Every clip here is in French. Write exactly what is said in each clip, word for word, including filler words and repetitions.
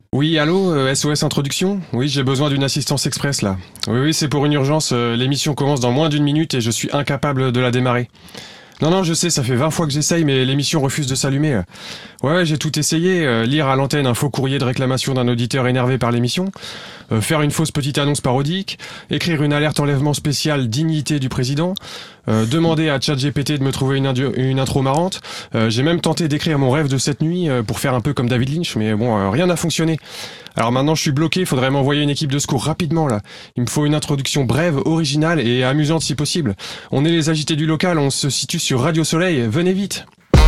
Oui, allô, euh, S O S Introduction? Oui, j'ai besoin d'une assistance express là. Oui, oui, c'est pour une urgence, euh, l'émission commence dans moins d'une minute et je suis incapable de la démarrer. Non, non, je sais, ça fait vingt fois que j'essaye, mais l'émission refuse de s'allumer. Ouais, ouais, j'ai tout essayé. Euh, lire à l'antenne un faux courrier de réclamation d'un auditeur énervé par l'émission, euh, faire une fausse petite annonce parodique, écrire une alerte enlèvement spéciale dignité du président, euh, demander à ChatGPT de me trouver une, indu- une intro marrante. Euh, j'ai même tenté d'écrire mon rêve de cette nuit euh, pour faire un peu comme David Lynch, mais bon, euh, rien n'a fonctionné. Alors maintenant, je suis bloqué, faudrait m'envoyer une équipe de secours rapidement là. Il me faut une introduction brève, originale et amusante si possible. On est les agités du local, on se situe sur Radio Soleil, venez vite.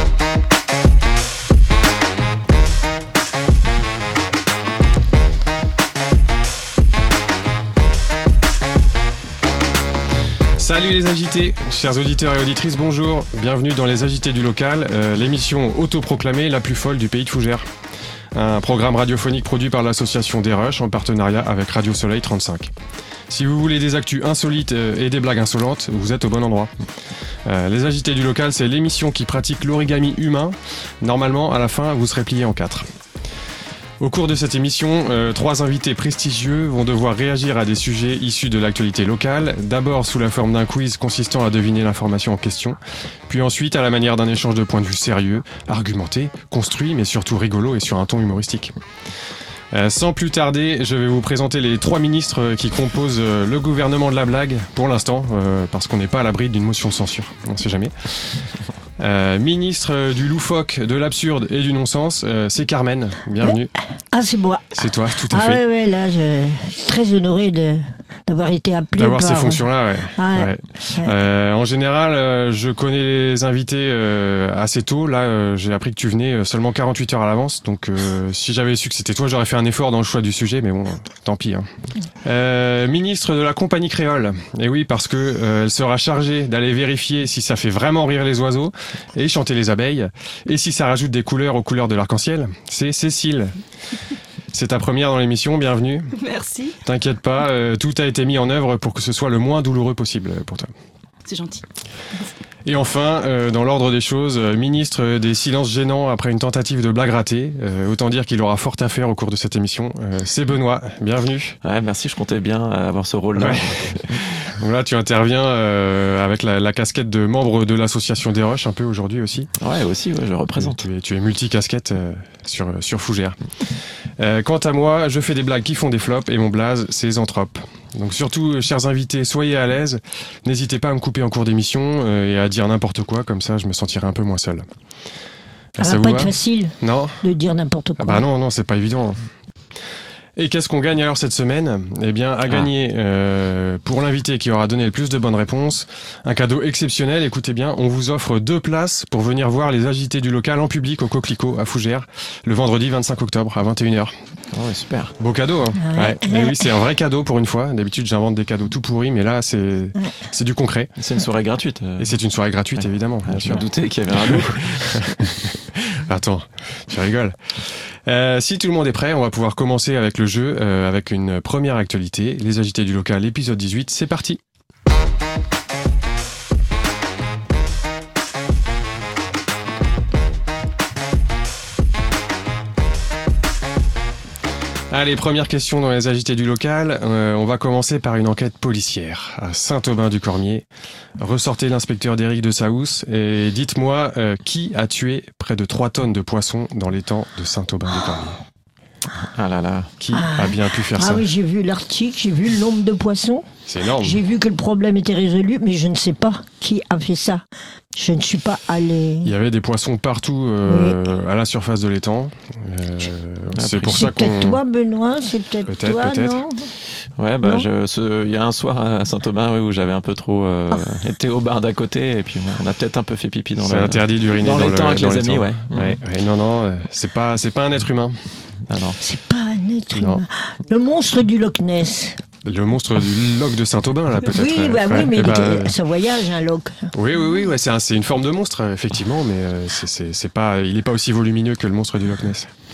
Salut les agités, chers auditeurs et auditrices, bonjour. Bienvenue dans les agités du local, euh, l'émission autoproclamée la plus folle du pays de Fougères. Un programme radiophonique produit par l'association Des Rushs en partenariat avec Radio Soleil trente-cinq. Si vous voulez des actus insolites et des blagues insolentes, vous êtes au bon endroit. Euh, les agités du local, c'est l'émission qui pratique l'origami humain. Normalement, à la fin, vous serez plié en quatre. Au cours de cette émission, euh, trois invités prestigieux vont devoir réagir à des sujets issus de l'actualité locale, d'abord sous la forme d'un quiz consistant à deviner l'information en question, puis ensuite à la manière d'un échange de points de vue sérieux, argumenté, construit, mais surtout rigolo et sur un ton humoristique. Euh, sans plus tarder, je vais vous présenter les trois ministres qui composent euh, le gouvernement de la blague, pour l'instant, euh, parce qu'on n'est pas à l'abri d'une motion de censure, on ne sait jamais. Euh, ministre du loufoque, de l'absurde et du non-sens, euh, c'est Carmen, bienvenue. Ah, c'est moi. C'est toi, tout à ah, fait. Ah ouais, ouais, là, je suis très honoré de, d'avoir été appelé D'avoir par... ces fonctions-là, ouais. Ah, ouais. ouais. Euh, en général, euh, je connais les invités euh, assez tôt. Là, euh, j'ai appris que tu venais euh, seulement quarante-huit heures à l'avance. Donc, euh, si j'avais su que c'était toi, j'aurais fait un effort dans le choix du sujet. Mais bon, tant pis. Hein. Euh, ministre de la compagnie créole. Et oui, parce que euh, elle sera chargée d'aller vérifier si ça fait vraiment rire les oiseaux et chanter les abeilles. Et si ça rajoute des couleurs aux couleurs de l'arc-en-ciel. C'est Cécile. C'est ta première dans l'émission, bienvenue. Merci. T'inquiète pas, euh, tout a été mis en œuvre pour que ce soit le moins douloureux possible pour toi. C'est gentil. Et enfin, euh, dans l'ordre des choses, euh, ministre des silences gênants après une tentative de blague ratée. Euh, autant dire qu'il aura fort à faire au cours de cette émission. Euh, c'est Benoît, bienvenue. Ouais, merci, je comptais bien avoir ce rôle-là. Ouais. Donc là, tu interviens euh, avec la, la casquette de membre de l'association Des Rushs un peu aujourd'hui aussi. Ouais, aussi, ouais, je représente. Tu es, tu es multicasquette euh, sur, sur Fougères. Euh, quant à moi, je fais des blagues qui font des flops et mon blaze, c'est Zanthrope. Donc surtout, chers invités, soyez à l'aise. N'hésitez pas à me couper en cours d'émission euh, et à dire n'importe quoi, comme ça je me sentirai un peu moins seul. Ça, ça va pas être facile non de dire n'importe quoi. Ah bah non, non, c'est pas évident. Et qu'est-ce qu'on gagne alors cette semaine ? Eh bien, à ah. gagner, euh, pour l'invité qui aura donné le plus de bonnes réponses, un cadeau exceptionnel. Écoutez bien, on vous offre deux places pour venir voir les agités du local en public au Coquelicot à Fougères, le vendredi vingt-cinq octobre à vingt et une heures. Oh, ouais, super. Beau cadeau, hein. Ah ouais. Ouais. Et oui, c'est un vrai cadeau pour une fois. D'habitude, j'invente des cadeaux tout pourris, mais là, c'est, ouais. c'est du concret. C'est une soirée gratuite. Et c'est une soirée gratuite, ouais. évidemment. Ah, je me doutais qu'il y avait un loup. Attends, tu rigoles. Euh, si tout le monde est prêt, on va pouvoir commencer avec le jeu, euh, avec une première actualité. Les agités du local, épisode dix-huit, c'est parti. Allez, première question dans les agités du local. Euh, on va commencer par une enquête policière à Saint-Aubin-du-Cormier. Ressortez l'inspecteur d'Éric de Saousse et dites-moi euh, qui a tué près de trois tonnes de poissons dans l'étang de Saint-Aubin-du-Cormier. Ah là là. Qui ah, a bien pu faire ah ça ? Ah oui, j'ai vu l'article, j'ai vu le nombre de poissons. C'est énorme. J'ai vu que le problème était résolu, mais je ne sais pas qui a fait ça. Je ne suis pas allé... Il y avait des poissons partout euh, oui. à la surface de l'étang. Euh, c'est pour c'est ça qu'on... peut-être toi, Benoît, c'est peut-être, peut-être toi, peut-être. non ? Ouais, bah, je, ce, il y a un soir à Saint-Aubin oui, où j'avais un peu trop euh, oh. été au bar d'à côté et puis on a peut-être un peu fait pipi dans c'est le... C'est interdit d'uriner dans, dans l'étang avec dans les amis, ouais. ouais. ouais. Non, non, c'est pas, c'est pas un être humain. Ah non. C'est pas un être non. humain. Le monstre du Loch Ness. Le monstre du loch de Saint-Aubin, là, peut-être. Oui, bah, ouais. oui mais bah, euh... ça voyage, un loch. Oui, oui, oui, ouais, c'est, un, c'est une forme de monstre, effectivement, mais euh, c'est, c'est, c'est pas, il n'est pas aussi volumineux que le monstre du Loch Ness.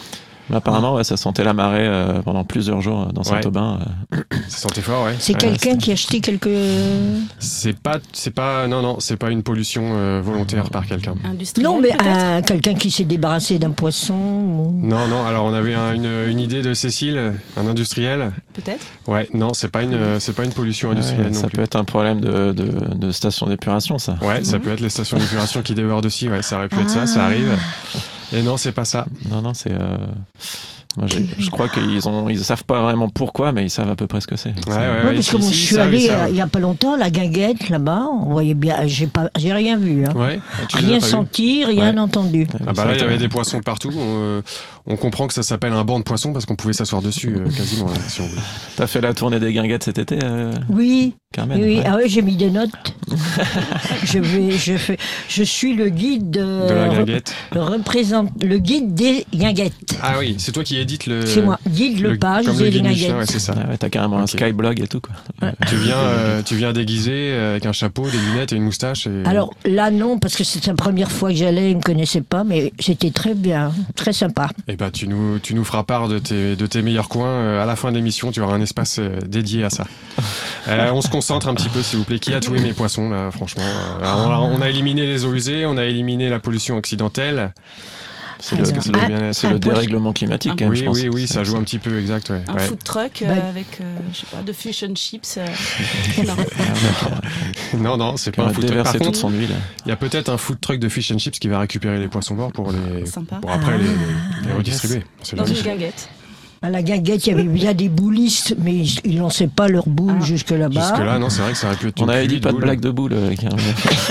Mais apparemment, ouais, ça sentait la marée euh, pendant plusieurs jours dans Saint-Aubin. Ouais. Euh. Ça sentait fort, ouais. C'est ouais, quelqu'un c'est... qui a acheté quelques... C'est pas, c'est pas, non, non, c'est pas une pollution euh, volontaire par quelqu'un. Industriel, Non, mais peut-être un, quelqu'un qui s'est débarrassé d'un poisson. Ou... Non, non. Alors on avait un, une, une idée de Cécile, un industriel. Peut-être. Ouais, non, c'est pas une, c'est pas une pollution industrielle Ouais, non ça plus. peut être un problème de, de, de station d'épuration, ça. Ouais, ça Mhm. peut être les stations d'épuration qui débordent aussi. Ouais, ça aurait pu être ça, ça arrive. Et non, c'est pas ça. Non, non, c'est. Euh... Moi, j'ai- je crois qu'ils ont, ils savent pas vraiment pourquoi, mais ils savent à peu près ce que c'est. Ouais, C'est- ouais, Ouais, ouais. parce si, que moi, si, je ils suis savent, ils allée savent. euh, il y a pas longtemps, la guinguette, là-bas, on voyait bien, j'ai pas, j'ai rien vu, hein. Ouais. Tu les as Rien pas vus senti, rien Ouais. entendu. Ah bah là, il y avait des poissons partout. On, euh, on comprend que ça s'appelle un banc de poissons parce qu'on pouvait s'asseoir dessus euh, quasiment, là, si on voulait. T'as fait la tournée des guinguettes cet été, euh, Oui, Carmen? oui, Ouais. ah oui, j'ai mis des notes. je vais, je fais, je suis le guide de, De la guinguette. le représente, le guide des guinguettes. Ah oui, c'est toi qui édites le. C'est moi, guide le, page comme le des guide Michelin, guinguettes. ouais, c'est ça. Ah ouais, t'as carrément un Ok. skyblog et tout, quoi. Tu viens, euh, tu viens déguisé euh, avec un chapeau, des lunettes et une moustache. Et... Alors là non, parce que c'est la première fois que j'allais, ils me connaissaient pas, mais c'était très bien, très sympa. Eh ben, tu nous, tu nous feras part de tes, de tes meilleurs coins euh, à la fin de l'émission. Tu auras un espace euh, dédié à ça. Euh, on se concentre un petit peu, s'il vous plaît. Qui a tué mes poissons, là, franchement euh, on, a, on a éliminé les eaux usées, on a éliminé la pollution accidentelle. C'est Alors, le, que ça doit un- bien être. c'est un le poisson- dérèglement climatique, quand même, Oui, je pense. oui, oui, C'est- ça joue c'est- un petit peu, exact. Ouais. Un Ouais. food truck euh, Bah, avec, euh, je sais pas, de fish and chips. euh, non. Non, non, c'est Qui pas un va food truck. Par déverser toute contre, son huile. il y a peut-être un food truck de fish and chips qui va récupérer les poissons morts pour les, Sympa. pour après Ah. les, les redistribuer. C'est Dans jamais- une guinguette. À la guinguette, il y avait bien des boulistes, mais ils, ils lançaient pas leurs boules Ah. jusque là-bas. Jusque là, non, c'est vrai que ça aurait pu être. On une avait pluie dit pas de boules. blague de boule. euh, Carmen.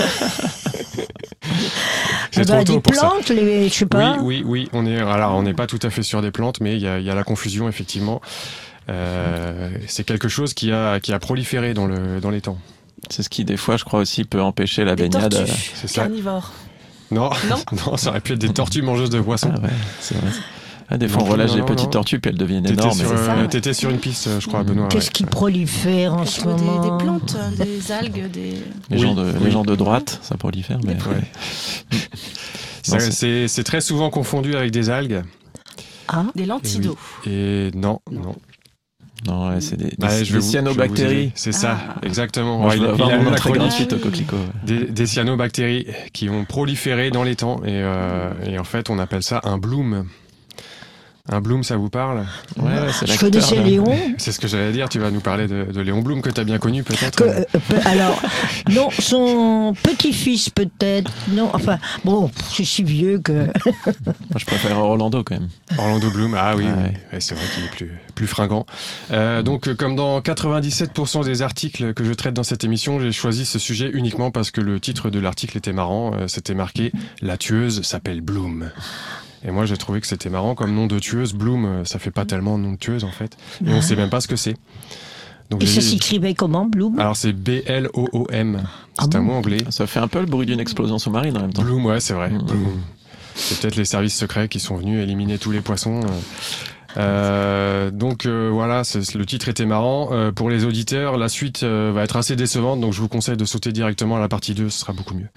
C'est Eh trop ben, tôt des pour ça. plantes, les, je sais pas. Oui, oui, oui. On est, alors, on n'est pas tout à fait sur des plantes, mais il y a, il y a la confusion effectivement. Euh, c'est quelque chose qui a, qui a proliféré dans le, dans les temps. C'est ce qui, des fois, je crois aussi, peut empêcher la Des baignade. tortues C'est ça. carnivores. Non, Non. non, ça aurait pu être des tortues mangeuses de poissons. Ah ouais, c'est vrai. Ah, des fois, on Non, relâche non, des non, petites non. tortues, puis elles deviennent T'étais énormes. sur, c'est ça, euh, ouais. t'étais sur une piste, je crois, Benoît. Qu'est-ce ouais. qui prolifère en ce Des, moment des plantes, euh, des algues, des. Les, Oui, gens de, oui. les gens de droite, ça prolifère. Mais... Des Ouais. Non, Ça, c'est- c'est, c'est très souvent confondu avec des algues. Ah, Des lentilles d'eau. Et non, non. Non, ouais, c'est des, Bah, des, je vais des vous- je vais vous cyanobactéries. aider. C'est ça, Ah. exactement. Moi, Ouais, je il, veux a- il avoir a mon lu la entrée chronique. gratuite au coquelicot. Des, des cyanobactéries qui ont proliféré dans les temps et, euh, et en fait on appelle ça un bloom. Un bloom, ça vous parle? Ouais, ouais, c'est je l'acteur, connaissais là. Léon. C'est ce que j'allais dire, tu vas nous parler de, de Léon Blum que tu as bien connu peut-être. Que, euh, pe- alors, non, son petit-fils peut-être. Non, enfin, bon, c'est si vieux que. Moi, je préfère Orlando quand même. Orlando Bloom, ah oui, Ah oui. ouais. Ouais, c'est vrai qu'il est plus, plus fringant. Euh, donc euh, comme dans quatre-vingt-dix-sept pour cent des articles que je traite dans cette émission, j'ai choisi ce sujet uniquement parce que le titre de l'article était marrant. Euh, c'était marqué « La tueuse s'appelle Bloom ». Et moi, j'ai trouvé que c'était marrant comme nom de tueuse. Bloom, euh, ça fait pas tellement nom de tueuse, en fait. Et on sait même pas ce que c'est. Donc, Et j'ai- ça s'écrivait comment, Bloom? Alors, c'est B L O O M. Ah C'est un bon mot anglais. Ça fait un peu le bruit d'une explosion sous-marine en même temps. Bloom, ouais, c'est vrai. Mmh. Bloom. C'est peut-être les services secrets qui sont venus éliminer tous les poissons. Euh, donc euh, voilà, c'est- le titre était marrant. Euh, pour les auditeurs, la suite euh, va être assez décevante, donc je vous conseille de sauter directement à la partie deux, ce sera beaucoup mieux.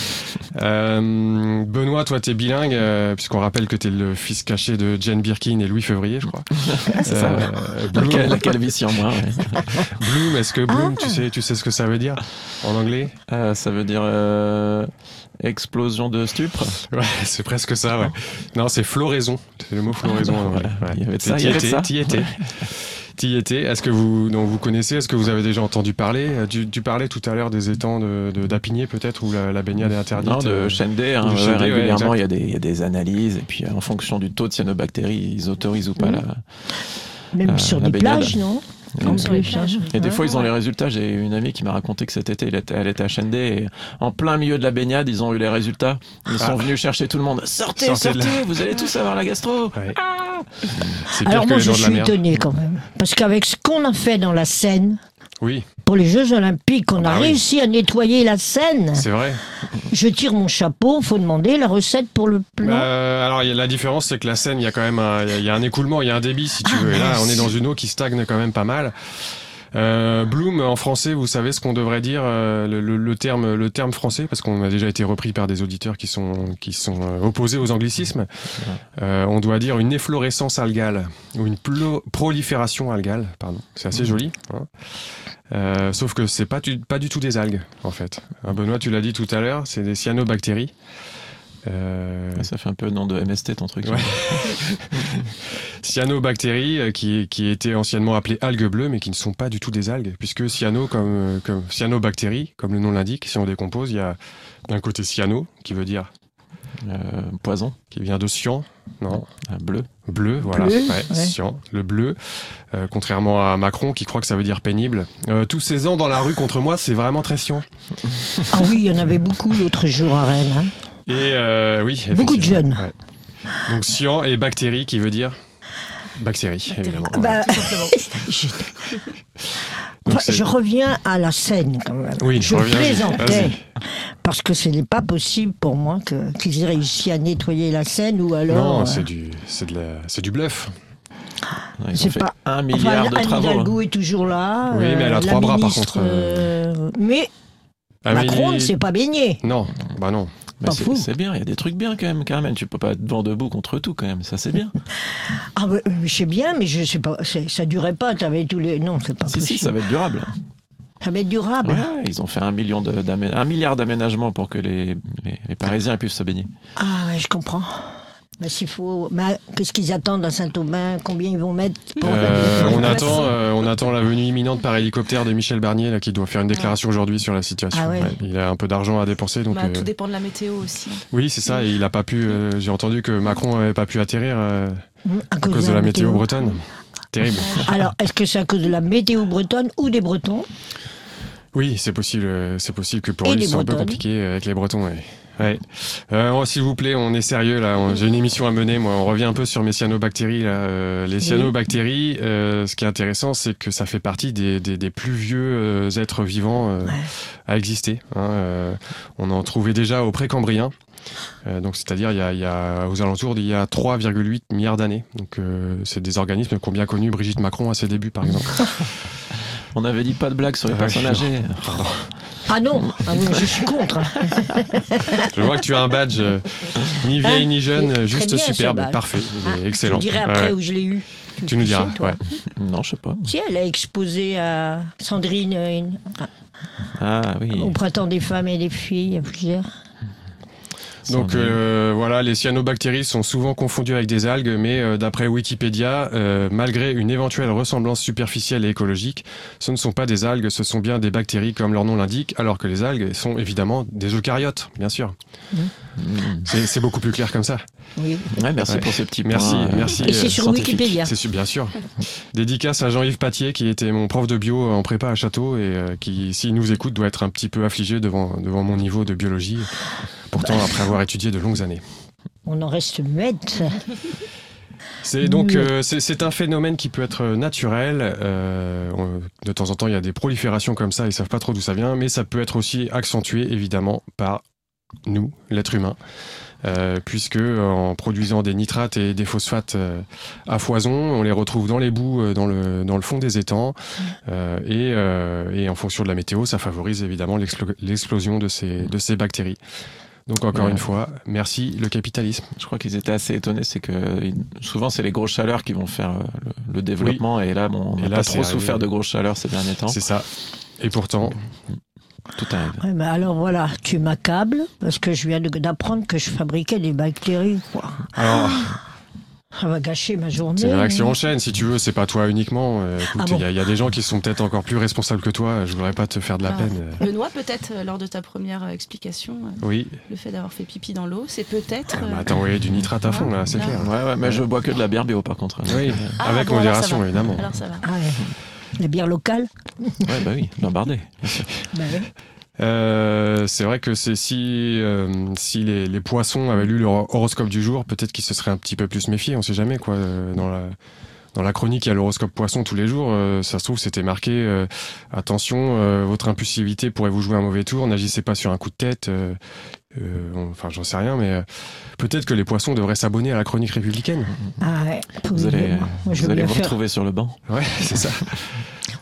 Euh, Benoît, toi t'es bilingue, euh, puisqu'on rappelle que t'es le fils caché de Jane Birkin et Louis Février, je crois. C'est ça, ouais. Euh, La, Bloom, cal- la calvitie en moins. Ouais. Bloom, est-ce que Bloom, Ah. tu sais, tu sais ce que ça veut dire en anglais? Euh, ça veut dire euh, explosion de stupre. Ouais, c'est presque ça, ouais. Non, c'est floraison. C'est le mot floraison. en anglais. voilà. Ouais. Il y avait de ça, T'y il y avait de étais, ça. t'y étais. T'y étais. Est-ce que vous, donc vous connaissez, est-ce que vous avez déjà entendu parler? Euh, Tu, tu parlais tout à l'heure des étangs de, de d'Apigné, peut-être, où la, la baignade est interdite. Non, de euh, Chendé, hein, de ouais, Chendé, ouais, régulièrement, exact. il y, a des- il y a des analyses, et puis euh, en fonction du taux de cyanobactéries, ils autorisent ou pas Mmh. la. Même euh, sur la des baignade. plages, non? Comme En sur les plus, plages. hein. oui. Et des Ouais. fois, ils ont Ouais. les résultats. J'ai une amie qui m'a raconté que cet été, elle était, elle était à Chendé, et en plein milieu de la baignade, ils ont eu les résultats. Ils Ah. sont venus chercher tout le monde. Sortez, Sortez de sortez, là. vous allez tous avoir la gastro. Ouais. C'est pire Alors que moi, les je dents de la suis mer. étonnée quand même. Parce qu'avec ce qu'on a fait dans la Seine, Oui, pour les Jeux Olympiques, on a Ah oui. réussi à nettoyer la Seine. c'est vrai. Je tire mon chapeau, faut demander la recette pour le plan. Euh, alors, il y a- la différence, c'est que la Seine, il y a quand même un, il y a- il y a un écoulement, il y a un débit, si tu veux. Et là, on est dans une eau qui stagne quand même pas mal. Euh, Bloom en français, vous savez ce qu'on devrait dire euh, le, le, le terme le terme français, parce qu'on a déjà été repris par des auditeurs qui sont qui sont euh, opposés aux anglicismes. Euh, on doit dire une efflorescence algale ou une plo- prolifération algale, pardon. C'est assez joli. Hein. Euh, sauf que c'est pas du, pas du tout des algues en fait. Hein, Benoît, tu l'as dit tout à l'heure, c'est des cyanobactéries. Euh... Ça fait un peu le nom de M S T ton truc. Ouais. Cyanobactéries qui, qui étaient anciennement appelées algues bleues mais qui ne sont pas du tout des algues, puisque cyano comme, comme cyanobactéries, comme le nom l'indique, si on décompose, il y a d'un côté cyano qui veut dire euh, poison, qui vient de cyan, non, euh, bleu, bleu, voilà, bleu, ouais, ouais. cyan, le bleu, euh, contrairement à Macron qui croit que ça veut dire pénible. Euh, tous ces ans dans la rue contre moi, c'est vraiment très cyan. Ah oui, il y en avait beaucoup l'autre jour à Rennes. Hein. Et euh, oui, Beaucoup de jeunes. Ouais. Donc cyan et bactérie qui veut dire bactérie, évidemment. Bah, Tout simplement. je... Donc, Enfin, c'est- je reviens à la scène quand même. Oui, je reviens-y. plaisantais. Vas-y. Parce que ce n'est pas possible pour moi que, qu'ils aient réussi à nettoyer la Seine ou alors. Non, euh, c'est du, c'est de la, c'est du bluff. ils C'est ont fait pas- un milliard enfin, de Anne travaux. Hidalgo est toujours là. Oui, mais elle a la trois bras, par ministre, contre, euh, Mais Amélie- Macron ne s'est pas baigné. Non, bah non. Mais Pas c'est, fou. c'est bien, il y a des trucs bien quand même, Carmen. Tu peux pas être vent debout contre tout quand même, ça c'est bien. Ah, bah, euh, je sais bien, mais je sais pas. C'est, ça durait pas. T'avais tous les. Non, c'est pas si, possible. si, ça va être durable. Ça va être durable. Ouais, ils ont fait un, million de, d'amé- un milliard d'aménagements pour que les, les, les Parisiens puissent se baigner. Ah, ouais, je comprends. Mais s'il faut. Mais qu'est-ce qu'ils attendent à Saint-Aubin? Combien ils vont mettre pour... Euh, on, Ouais, attend, c'est- euh, on attend la venue imminente par hélicoptère de Michel Barnier là, qui doit faire une déclaration aujourd'hui sur la situation. Ah ouais. Ouais, il a un peu d'argent à dépenser. Donc, Bah, euh, tout dépend de la météo aussi. oui, c'est ça. Et il a pas pu. euh, j'ai entendu que Macron n'avait pas pu atterrir euh, à à cause de la météo bretonne. Terrible. Alors, est-ce que c'est à cause de la météo bretonne ou des Bretons? Oui, c'est possible. euh, C'est possible que pour Et lui, les c'est un peu Bretonnes. compliqué euh, avec les Bretons. Ouais. Ouais. Euh, oh, s'il vous plaît, on est sérieux là. On- J'ai une émission à mener. Moi, on revient un peu sur mes cyanobactéries. Là. Euh, les Oui. cyanobactéries, euh, ce qui est intéressant, c'est que ça fait partie des, des, des plus vieux euh, êtres vivants euh, Ouais. à exister. Hein. Euh, on en trouvait déjà au Précambrien. Euh, donc, c'est-à-dire il y a, il y a aux alentours d'il y a trois virgule huit milliards d'années. Donc, euh, c'est des organismes qu'ont bien connu Brigitte Macron à ses débuts, par exemple. On avait dit pas de blagues sur les Ouais, personnes non. âgées. Ah non, ah non, je suis contre. Je vois que tu as un badge euh, ni vieille Hein, ni jeune, c'est euh, juste très bien, ce superbe, badge. parfait, il est Ah, excellent. Je dirai après Ouais. où je l'ai eu. Tu nous diras. sais, toi. Ouais. Non, je sais pas. Si, elle a exposé à Sandrine euh, une- Ah oui. au printemps des femmes et des filles, il y a plusieurs. Donc euh, voilà, les cyanobactéries sont souvent confondues avec des algues, mais euh, d'après Wikipédia, euh, malgré une éventuelle ressemblance superficielle et écologique, ce ne sont pas des algues, ce sont bien des bactéries comme leur nom l'indique, alors que les algues sont évidemment des eucaryotes, bien sûr. Mmh. C'est, c'est beaucoup plus clair comme ça. Oui. Ouais, merci Ouais. pour ces petits Merci, points. euh, merci. Et c'est euh, sur scientifique. Wikipédia. C'est su- bien sûr. Dédicace à Jean-Yves Patier, qui était mon prof de bio en prépa à Château et euh, qui, s'il nous écoute, doit être un petit peu affligé devant, devant mon niveau de biologie, pourtant après avoir étudié de longues années. On en reste muette. C'est donc Mm. euh, c'est, c'est un phénomène qui peut être naturel. euh, on- de temps en temps, il y a des proliférations comme ça, ils savent pas trop d'où ça vient, mais ça peut être aussi accentué évidemment par nous, l'être humain. Euh, puisque en produisant des nitrates et des phosphates euh, à foison, on les retrouve dans les boues, euh, dans le, dans le fond des étangs, euh, et, euh, et en fonction de la météo, ça favorise évidemment l'explo- l'explosion de ces, de ces bactéries. Donc encore Ouais. une fois, merci le capitalisme. Je crois qu'ils étaient assez étonnés, c'est que ils- souvent c'est les grosses chaleurs qui vont faire euh, le, le développement, et là bon, on Et n'a là, pas c'est trop arrivé. souffert de grosses chaleurs ces derniers temps. C'est ça. Et pourtant, Tout arrive. Ouais, mais alors voilà, tu m'accables parce que je viens de- d'apprendre que je fabriquais des bactéries. Quoi. alors, Ça va gâcher ma journée. c'est une réaction hein. en chaîne, si tu veux, c'est pas toi uniquement. Euh, écoute, Ah il bon y, a- il y a des gens qui sont peut-être encore plus responsables que toi, je voudrais pas te faire de la Ah. peine. euh. Benoît, peut-être, euh, lors de ta première euh, explication, euh, Oui. le fait d'avoir fait pipi dans l'eau, c'est peut-être. Ah, euh, bah, attends, oui, du nitrate à fond, là, c'est Ah. clair. Ouais, ouais, mais je bois que de la bière bio par contre. Oui, Ah, avec bon, alors ça modération, va. évidemment. Alors ça va. Ah ouais. La bière locale. Ouais, bah oui, lombardé. Bah ouais. Euh, c'est vrai que c'est si euh, si les, les poissons avaient lu leur horoscope du jour, peut-être qu'ils se seraient un petit peu plus méfiés. On sait jamais quoi. euh, Dans la dans la chronique, il y a l'horoscope poisson tous les jours. euh, ça se trouve, c'était marqué euh, attention, euh, votre impulsivité pourrait vous jouer un mauvais tour. N'agissez pas sur un coup de tête. euh, euh, on- Enfin, j'en sais rien, mais euh, peut-être que les poissons devraient s'abonner à la chronique républicaine. Ah ouais. Vous allez, Moi, je vous veux allez bien vous faire. retrouver sur le banc. Ouais, c'est ça.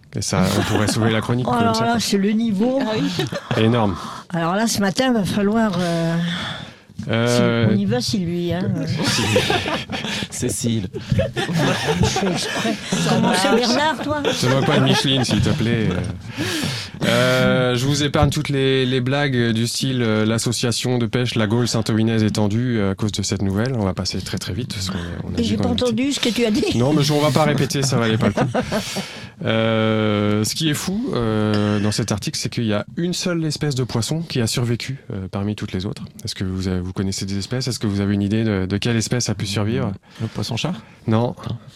Et ça, on pourrait sauver la chronique Oh, comme alors ça. là, c'est le niveau. Ah oui. Énorme. Alors là, ce matin, va falloir. Euh... Euh, On y va, Sylvie. Hein. Cécile. Je fais exprès. Comment c'est Bernard, toi? Donne-moi pas une Micheline, s'il te plaît. Euh, je vous épargne toutes les, les blagues du style euh, l'association de pêche La Gaule Saint-Owinez est tendue euh, à cause de cette nouvelle. On va passer très très vite. Parce qu'on est- on a Et dit j'ai qu'on pas était- entendu ce que tu as dit. Non, mais je- on va pas répéter, ça valait pas le coup. Euh, ce qui est fou euh, dans cet article, c'est qu'il y a une seule espèce de poisson qui a survécu euh, parmi toutes les autres. Est-ce que vous, avez- vous connaissez des espèces? Est-ce que vous avez une idée de, de quelle espèce a pu survivre? Le poisson-chat. Non.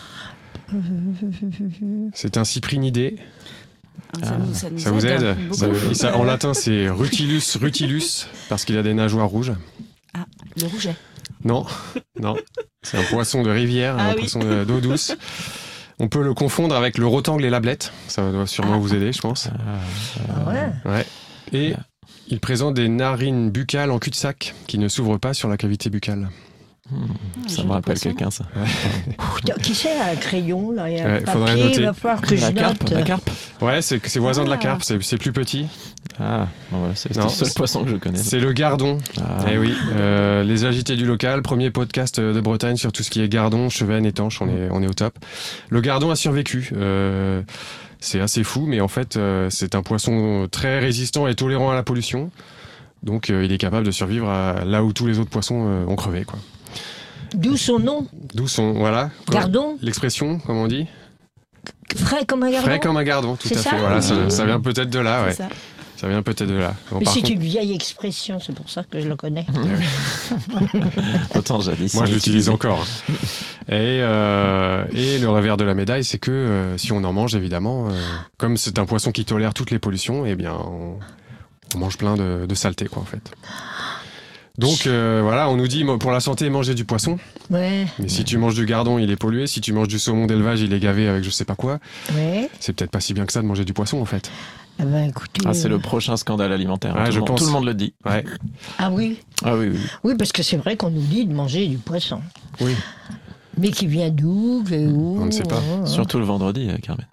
C'est un cyprinidé. Ah, ça, nous, ça, nous Ça vous aide? beaucoup. Ça- et ça, en latin, c'est Rutilus rutilus, parce qu'il a des nageoires rouges. Ah, le rouget. Non, non. C'est un poisson de rivière, Ah un oui. poisson de- d'eau douce. On peut le confondre avec le rotangle et l'ablette. Ça doit sûrement Ah. vous aider, je pense. Ah ouais. Ouais. Et il présente des narines buccales en cul-de-sac qui ne s'ouvrent pas sur la cavité buccale. Hmm, Ah, ça joli me rappelle poisson. quelqu'un, ça. Putain, qui c'est, un crayon, là, et un Ouais, faudrait papier, noter. il va falloir que je La carpe, note. la carpe. Ouais, c'est c'est voisin de la Ah. carpe, c'est c'est plus petit. Ah, bon, voilà, c'est c'est Non, le seul c'est- poisson que je connais. C'est le gardon. Ah, Eh oui, euh, les agités du local, premier podcast de Bretagne sur tout ce qui est gardon, chevennes, étanches, on est, on est au top. Le gardon a survécu. Euh, c'est assez fou, mais en fait, euh, c'est un poisson très résistant et tolérant à la pollution. Donc, euh, il est capable de survivre à, là où tous les autres poissons euh, ont crevé, quoi. D'où son nom, D'où son, voilà. quoi. gardon, L'expression, comme on dit. frais comme un gardon. Frais comme un gardon, tout C'est à ça fait. Voilà, ça, Oui. ça vient peut-être de là, ouais. C'est ça. Ça vient peut-être de là. Bon, Mais par c'est contre, une vieille expression, c'est pour ça que je le connais. autant jadis. moi, on je l'utilise l'utilisait. encore. Et, euh, et le revers de la médaille, c'est que euh, si on en mange, évidemment, euh, comme c'est un poisson qui tolère toutes les pollutions, eh bien, on, on mange plein de, de saleté, quoi, en fait. Donc, euh, voilà, on nous dit, pour la santé, manger du poisson. Ouais, Mais si tu manges du gardon, il est pollué. Si tu manges du saumon d'élevage, il est gavé avec je sais pas quoi. ouais. C'est peut-être pas si bien que ça de manger du poisson, en fait. Eh ben, écoutez, Ah, c'est euh, le prochain scandale alimentaire. Ouais, tout, je le monde, pense. tout le monde le dit. Ouais. Ah oui, Ah oui, oui. oui, parce que c'est vrai qu'on nous dit de manger du poisson. Oui. Mais qui vient d'où, que où On ne sait pas. hein, hein. Surtout le vendredi, euh, Carmen.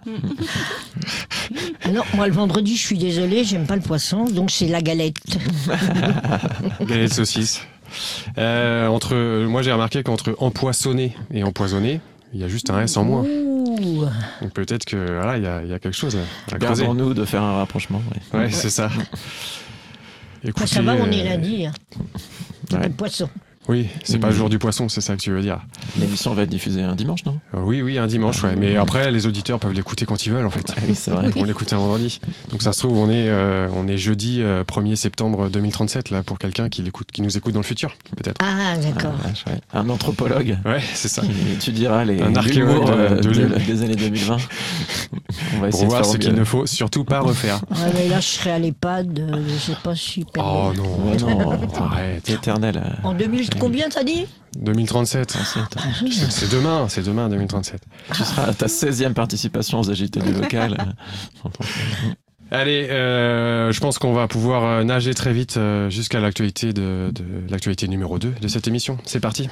Ah non, moi le vendredi, je suis désolée, j'aime pas le poisson, donc c'est la galette. Galette de saucisse. Euh, entre, moi, j'ai remarqué qu'entre empoisonné et empoisonné, il y a juste un S en moins. Ouh. Donc peut-être que voilà, il y a, il y a quelque chose à creuser. Gardons-nous de faire un rapprochement. oui. Ouais, c'est ça. Enfin, ça va, on est euh, lundi. Hein. Il y a Ouais. pas de poisson. Oui, c'est pas Oui. le jour du poisson, c'est ça que tu veux dire. L'émission va être diffusée un dimanche, non? Euh, Oui, oui, un dimanche, ouais. Mais après, les auditeurs peuvent l'écouter quand ils veulent, en fait. Ah oui, c'est vrai. Ils vont l'écouter un vendredi. Donc ça se trouve, on est, euh, on est jeudi euh, premier septembre deux mille trente-sept, là, pour quelqu'un qui, l'écoute, qui nous écoute dans le futur, peut-être. Ah, d'accord. Ah, vache, ouais. Un anthropologue Ouais, c'est ça. qui étudiera les Un archéologue l'humour, de- euh, de de- l'humour. des années deux mille vingt. On va essayer Pour de voir faire ce au qu'il mieux. ne faut surtout pas refaire. Ouais, mais là, je serai à l'EHPAD, euh, c'est pas super. Oh bien. non, Ouais, non, arrête. c'est éternel. euh, En deux mille, combien t'as dit? deux mille trente-sept. enceinte. C'est c'est demain, c'est demain deux mille trente-sept. Tu seras à ta seizième participation aux agités du local. Allez, euh, je pense qu'on va pouvoir euh, nager très vite euh, jusqu'à l'actualité de, de l'actualité numéro deux de cette émission. C'est parti.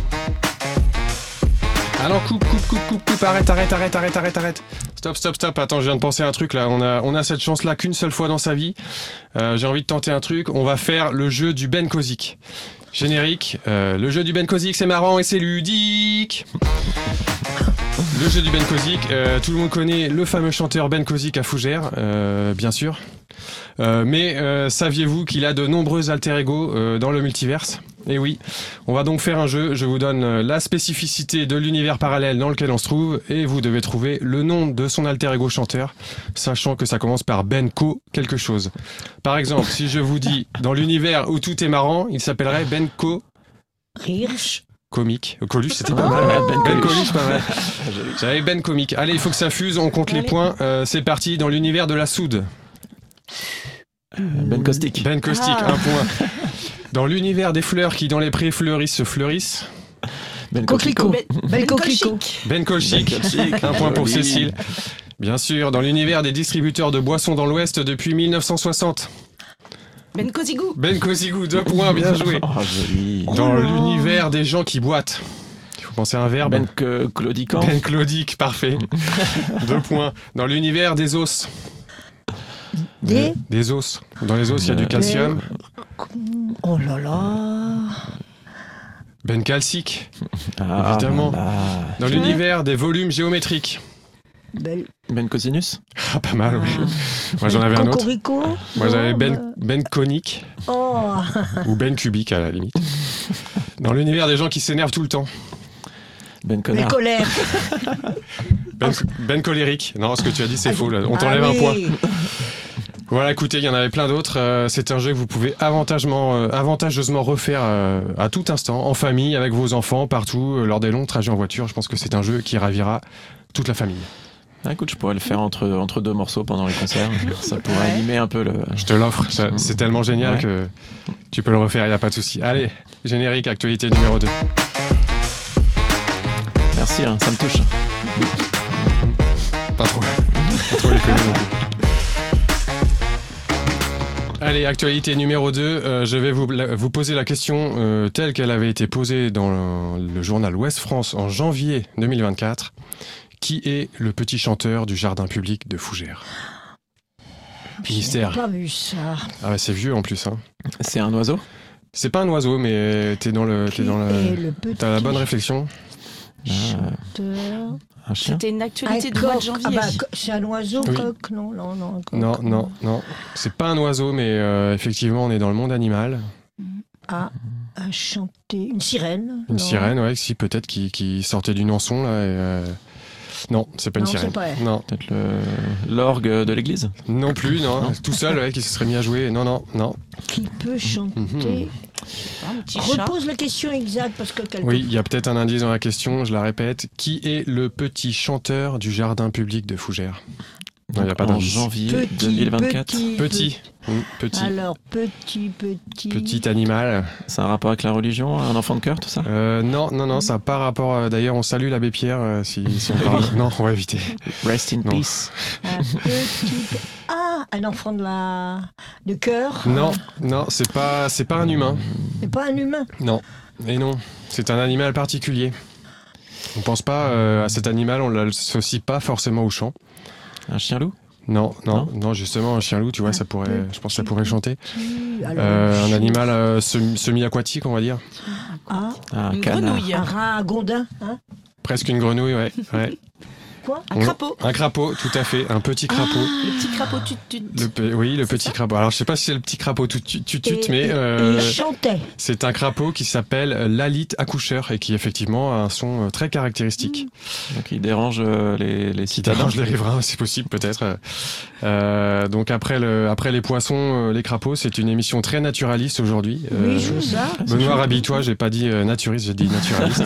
Alors coupe, coupe, coupe, coupe, coupe, arrête, arrête, arrête, arrête, arrête, arrête. Stop, stop, stop. Attends, je viens de penser à un truc là. On a, on a cette chance-là qu'une seule fois dans sa vie. Euh, j'ai envie de tenter un truc. On va faire le jeu du Ben Kozik. Générique. Euh, le jeu du Ben Kozik, c'est marrant et c'est ludique. Le jeu du Ben Kozik, euh, tout le monde connaît le fameux chanteur Ben Kozik à Fougères, euh, bien sûr. Euh, mais euh, saviez-vous qu'il a de nombreux alter-ego euh, dans le multiverse? Et oui, on va donc faire un jeu. Je vous donne euh, la spécificité de l'univers parallèle dans lequel on se trouve et vous devez trouver le nom de son alter-ego chanteur, sachant que ça commence par Ben Ko quelque chose. Par exemple, si je vous dis dans l'univers où tout est marrant, il s'appellerait Ben Ko Hirsch. Comique. Euh, Coluche, c'était pas mal. ouais, Ben, Ben Coluche, Coluche. pas mal. J'avais Ben Comique. Allez, il faut que ça fuse. On compte les Allez. points. Euh, c'est parti dans l'univers de la soude. Ben Caustic. Ben Caustic, Ah. un point. Dans l'univers des fleurs qui, dans les prés fleurissent, se fleurissent. Ben Coquelicot. Coquelicot. Ben- Belle Ben coquelicot. Colchic. Ben Colchic, Ben Colchic. un point pour Oui. Cécile. Bien sûr, dans l'univers des distributeurs de boissons dans l'Ouest depuis mille neuf cent soixante. Ben Cosigou. Ben Cosigou, deux points, bien joué. Oh, joli. Dans Oh là. l'univers des gens qui boitent. Il faut Pensez à un verbe. Ben que Claudican. Ben Claudic, parfait. Deux points. Dans l'univers des os. Des Des os. Dans les os, il y a du calcium. Oh là là. Ben calcique. Ah, Évidemment. bah, Dans l'univers des volumes géométriques. Belle. Ben cosinus. Ah, pas mal, oui. Moi, j'en avais un autre. Cocorico. Moi, j'avais Non, Ben, bah, ben conique Oh. ou Ben cubique, à la limite. Dans l'univers des gens qui s'énervent tout le temps. Ben Mais connard. colère. Ben, ben colérique. Non, ce que tu as dit, c'est faux. Là. On t'enlève Ah un point. oui. Voilà, écoutez, il y en avait plein d'autres. Euh, c'est un jeu que vous pouvez avantagement, euh, avantageusement refaire euh, à tout instant, en famille, avec vos enfants, partout, euh, lors des longs trajets en voiture. Je pense que c'est un jeu qui ravira toute la famille. Ah, écoute, je pourrais le faire entre, entre deux morceaux pendant les concerts. Ça pourrait Ouais. animer un peu le. Je te l'offre. Ça- C'est tellement génial Ouais. que tu peux le refaire, il n'y a pas de souci. Allez, générique, actualité numéro deux. Merci, hein, ça me touche. Pas trop. Pas trop les connus non plus. Allez, actualité numéro deux. Euh, je vais vous, la- vous poser la question euh, telle qu'elle avait été posée dans le, le journal Ouest France en janvier deux mille vingt-quatre. Qui est le petit chanteur du jardin public de Fougères? Mystère. J'ai pas vu ça. Ah ouais, c'est vieux en plus. Hein. C'est un oiseau. C'est pas un oiseau, mais t'es dans le, t'es dans Et le, le petit t'as la bonne réflexion. chanteur. Un chien. C'était une actualité Un du mois de coq. janvier. Ah bah, co- c'est un oiseau, Oui. coq, non, non, non. un coq, Non, non, non. C'est pas un oiseau, mais euh, effectivement, on est dans le monde animal. Ah, à chanter. Une sirène. Une non. sirène, ouais, si peut-être qui, qui sortait du Nanson là. Et, euh, Non, c'est pas une Non, sirène. c'est pas elle. Non, Peut-être le l'orgue de l'église. non plus, non. Tout seul, ouais, qui se serait mis à jouer. Non, non, non. Qui peut chanter. Mhm. Un petit chat. Repose la question exacte parce que quelqu'un. Oui, il y a peut-être un indice dans la question. Je la répète. Qui est le petit chanteur du jardin public de Fougères? Non, il n'y a pas en d'indice. janvier Petit, deux mille vingt-quatre. Petit, Petit, Mm, petit, Alors, petit, petit. petit animal. C'est un rapport avec la religion, un enfant de cœur, tout ça. Euh, non, non, non, ça n'a pas rapport. euh, D'ailleurs, on salue l'abbé Pierre euh, si, si on parle. Non, on va éviter. Rest in Non. peace. Un petit. Ah, un enfant de la. de cœur. Non, non, c'est pas, c'est pas un humain. C'est pas un humain. Non, et non, c'est un animal particulier. On pense pas euh, à cet animal, on l'associe pas forcément au chant. Un chien-loup. Non, non, Non non, justement, un chien-loup, tu vois, ça pourrait, je pense que ça pourrait chanter. Alors, Euh, un chou- animal euh, semi- semi-aquatique, on va dire. Ah, Un Une canard. grenouille. un rat, un gondin. Hein Presque une grenouille, ouais. ouais. Quoi Un On- crapaud. Un crapaud, tout à fait, un petit crapaud. Le petit crapaud tut tut. Le pe- oui, le C'est petit ça crapaud. Alors, je sais pas si c'est le petit crapaud tout tut tut, tut, Et- mais et- euh, et il chantait. c'est un crapaud qui s'appelle l'alite accoucheur et qui effectivement a un son euh, très caractéristique. Donc il dérange euh, les, les Qui citadins. dérange les riverains, c'est possible peut-être. Euh, donc après, le, après les poissons, euh, les crapauds, c'est une émission très naturaliste aujourd'hui. Euh, Oui, je veux ça. Benoît, rhabille-toi, j'ai pas dit euh, naturiste, j'ai dit naturaliste.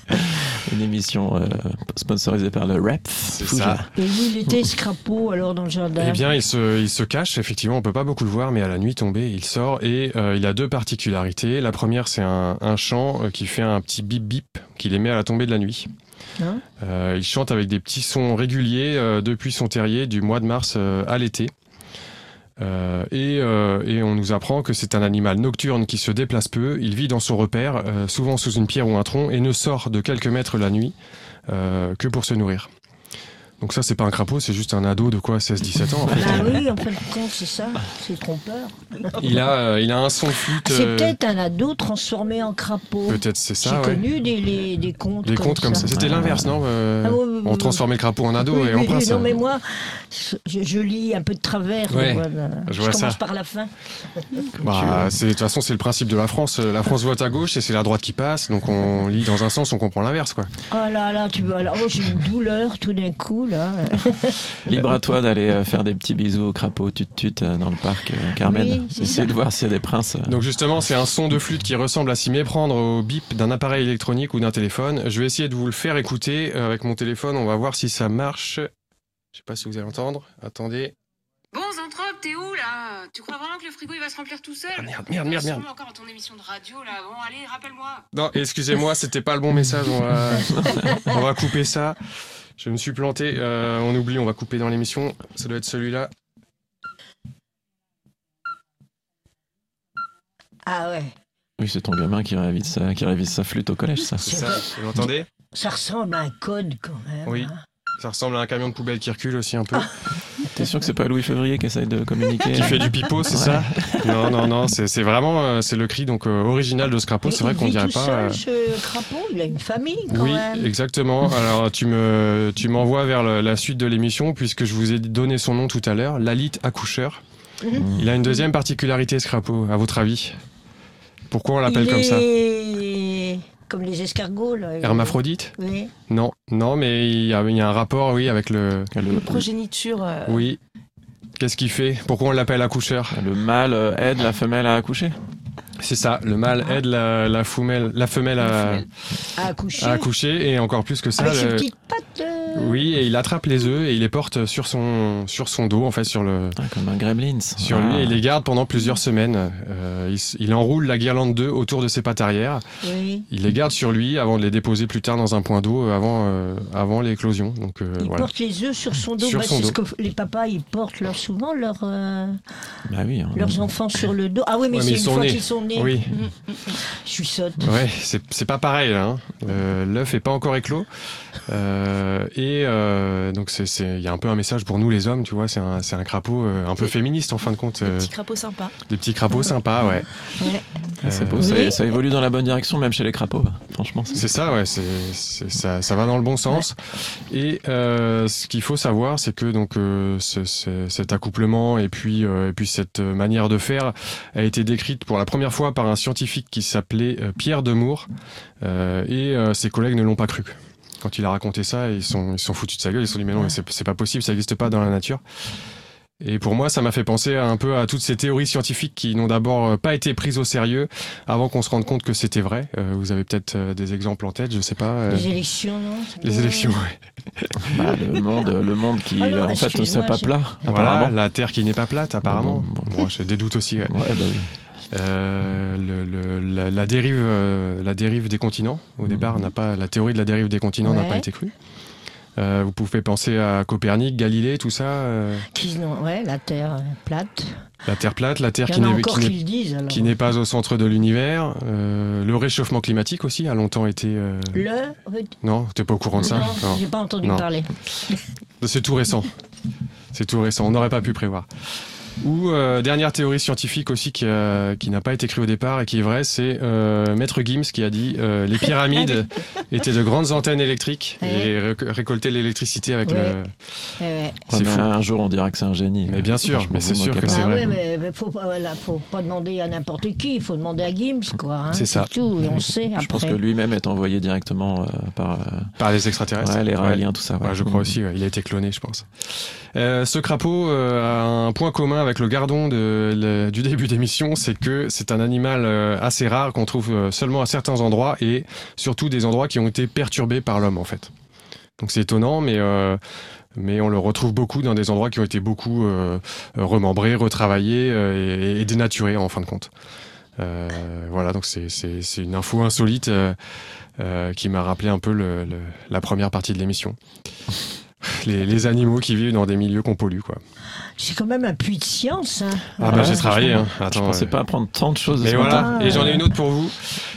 Une émission euh, sponsorisée par le rap. C'est Fougères. ça. Et où il était ce crapaud alors dans le jardin? Eh bien, il se, il se cache, effectivement, on peut pas beaucoup le voir, mais à la nuit tombée, il sort et euh, il a deux particularités. La première, c'est un, un chant euh, qui fait un petit bip bip qu'il émet à la tombée de la nuit. Hein Euh, il chante avec des petits sons réguliers euh, depuis son terrier du mois de mars euh, à l'été. Euh, et, euh, et on nous apprend que c'est un animal nocturne qui se déplace peu. Il vit dans son repère, euh, souvent sous une pierre ou un tronc, et ne sort de quelques mètres la nuit euh, que pour se nourrir. Donc ça, c'est pas un crapaud, c'est juste un ado de quoi, seize dix-sept ans. En fait. Ah oui, en fin de compte, c'est ça. C'est trompeur. Il a, euh, il a un son de flûte. C'est euh, peut-être un ado transformé en crapaud. Peut-être c'est J'ai ça, ouais. connu des, les- des contes Des comme contes comme ça. ça. C'était l'inverse, non euh, Ah oui, oui, On oui. transformait le crapaud en ado Oui, et en oui, prince. non, mais moi, je, je lis un peu de travers. Ouais, voilà. je Je, vois commence ça. par la fin. Bah, c'est- de toute façon, c'est le principe de la France. La France vote à gauche et c'est la droite qui passe. Donc on lit dans un sens, on comprend l'inverse, quoi. Oh là là, tu vois, là, oh, j'ai une douleur tout d'un coup, là. Libre à toi d'aller euh, faire des petits bisous au crapaud tut-tut euh, dans le parc euh, Carmen. Oui, c'est Essayer ça. de voir s'il y a des princes. euh. Donc justement, c'est un son de flûte qui ressemble à s'y méprendre au bip d'un appareil électronique ou d'un téléphone. Je vais essayer de vous le faire écouter euh, avec mon téléphone. On va voir si ça marche. Je sais pas si vous allez entendre. Attendez. Bon, Zanthrope, t'es où là? Tu crois vraiment que le frigo il va se remplir tout seul? Ah, merde, merde, merde, merde. Sûrement encore à ton émission de radio là. Bon, allez, rappelle-moi. Non, excusez-moi, c'était pas le bon message. On va, on va couper ça. Je me suis planté. Euh, on oublie, on va couper dans l'émission. Ça doit être celui-là. Ah ouais. Oui, c'est ton gamin qui révise, sa, qui révise sa flûte au collège, ça. C'est ça. Vous l'entendez? Ça ressemble à un code quand même. Oui. hein. Ça ressemble à un camion de poubelle qui recule aussi un peu. T'es sûr que c'est pas Louis Février qui essaye de communiquer Qui fait du pipeau, c'est ça? Non, non, non, c'est, c'est vraiment euh, c'est le cri donc euh, original de ce crapaud. Mais C'est vrai il qu'on vit dirait tout pas. seul, euh, ce crapaud, il a une famille quand Oui, même. exactement. Alors tu me tu m'envoies vers le- la suite de l'émission puisque je vous ai donné son nom tout à l'heure, Lalith accoucheur. Mhm. Il a une deuxième particularité ce crapaud, à votre avis? Pourquoi on l'appelle il comme ça? est... comme les escargots là. Hermaphrodite? Oui. Non, non, mais il y a, il y a un rapport, oui, avec le. le, Progéniture. euh, Oui. Qu'est-ce qu'il fait? Pourquoi on l'appelle accoucheur? le mâle euh, aide la femelle à accoucher. C'est ça. Le mâle aide la, la femelle, la femelle à, femelle. À accoucher. à accoucher et encore plus que ça. Avec ses le- petites pattes. euh, Oui, et il attrape les œufs et il les porte sur son sur son dos, en fait, sur le. Ah, comme un gremlins. Sur Ah. lui, et il les garde pendant plusieurs semaines. Euh, il, s- il enroule la guirlande d'œufs autour de ses pattes arrière. Oui. Il les garde sur lui avant de les déposer plus tard dans un point d'eau euh, avant, euh, avant l'éclosion. Donc euh, Il voilà. porte les œufs sur son dos. Sur Bah, son c'est dos. ce que les papas ils portent leur, souvent leur, euh, Bah oui. hein. leurs enfants sur le dos. Ah oui, mais Ouais, c'est mais ils une sont fois nés. qu'ils sont nés. Oui, Je suis sotte. ouais, c'est c'est pas pareil là. Hein. Euh, L'œuf est pas encore éclos. Euh, et euh, donc c'est c'est- il y a un peu un message pour nous les hommes, tu vois. C'est un c'est un crapaud euh, un peu féministe en fin de compte. euh, Petit crapaud sympa. des petits crapauds sympas, ouais. Ouais. Ah, c'est beau, Euh, ça, Oui. ça évolue dans la bonne direction, même chez les crapauds. bah. Franchement, c'est C'est ça, ouais, c'est, c'est- ça, ça va dans le bon sens. Et euh, ce qu'il faut savoir, c'est que donc euh, ce- ce- cet accouplement et puis euh, et puis cette manière de faire a été décrite pour la première fois par un scientifique qui s'appelait euh, Pierre Demour, euh, et euh, ses collègues ne l'ont pas cru. Quand il a raconté ça, ils sont ils sont foutus de sa gueule. Ils se sont dit mais non, mais c'est, c'est pas possible, ça n'existe pas dans la nature. Et pour moi, ça m'a fait penser un peu à toutes ces théories scientifiques qui n'ont d'abord euh, pas été prises au sérieux avant qu'on se rende compte que c'était vrai. Euh, vous avez peut-être euh, des exemples en tête, je sais pas. euh, Les élections, non c'est les pas- élections, ouais. bah, le monde, le monde qui Ah non, en fait ne excuse-moi, serait pas j'ai- plat. Voilà, Apparemment. la Terre qui n'est pas plate, apparemment. Bon, bon, Bon, j'ai des doutes aussi. Ouais. Ouais, bah oui. Euh, le, le- la, la dérive, euh, la dérive des continents. Au Mhm. départ, n'a pas la théorie de la dérive des continents n'a Ouais. pas été crue. Euh, vous pouvez penser à Copernic, Galilée, tout ça. euh, Qui, non, ouais, la Terre euh, plate. la Terre plate, la Terre Il y qui en a n'est, encore qui qui n'est- le disent. Alors. qui n'est pas au centre de l'univers. Euh, le réchauffement climatique aussi a longtemps été. euh, Le. Non, t'es pas au courant de ça. Non, Non. j'ai pas entendu Non. parler. C'est tout récent. C'est tout récent. On n'aurait pas pu prévoir. Ou euh, dernière théorie scientifique aussi qui, a- qui n'a pas été écrite au départ et qui est vraie, c'est euh, Maître Gims qui a dit euh, les pyramides étaient de grandes antennes électriques et réc- récoltaient l'électricité avec Ouais. le. Eh ouais. C'est Ouais, mais fou. Un jour, on dira que c'est un génie. Mais bien sûr, Franchement, mais c'est vous sûr moquez que pas. c'est Ah vrai. ouais, mais, mais faut, pas, voilà, faut pas demander à n'importe qui, il faut demander à Gims, quoi. Hein, C'est ça. Tout, et on sait après. Je pense que lui-même est envoyé directement euh, par euh, Par les extraterrestres. ouais, les Ouais. Raéliens, tout ça. Ouais. Ouais, je crois aussi, ouais. Il a été cloné, je pense. Euh, ce crapaud euh, a un point commun avec le gardon de, le- du début d'émission, c'est que c'est un animal euh, assez rare qu'on trouve euh, seulement à certains endroits et surtout des endroits qui ont été perturbés par l'homme, en fait. Donc c'est étonnant, mais euh, mais on le retrouve beaucoup dans des endroits qui ont été beaucoup euh, remembrés, retravaillés euh, et, et dénaturés en fin de compte. Euh, voilà, donc c'est c'est c'est une info insolite euh, euh, qui m'a rappelé un peu le, le- la première partie de l'émission. Les, les animaux qui vivent dans des milieux qu'on pollue, quoi. C'est quand même un puits de science. Hein. Ah bah Ouais, j'ai travaillé, hein. Je Attends, pensais euh, pas apprendre tant de choses. Et ce voilà, matin. et j'en ai une autre pour vous.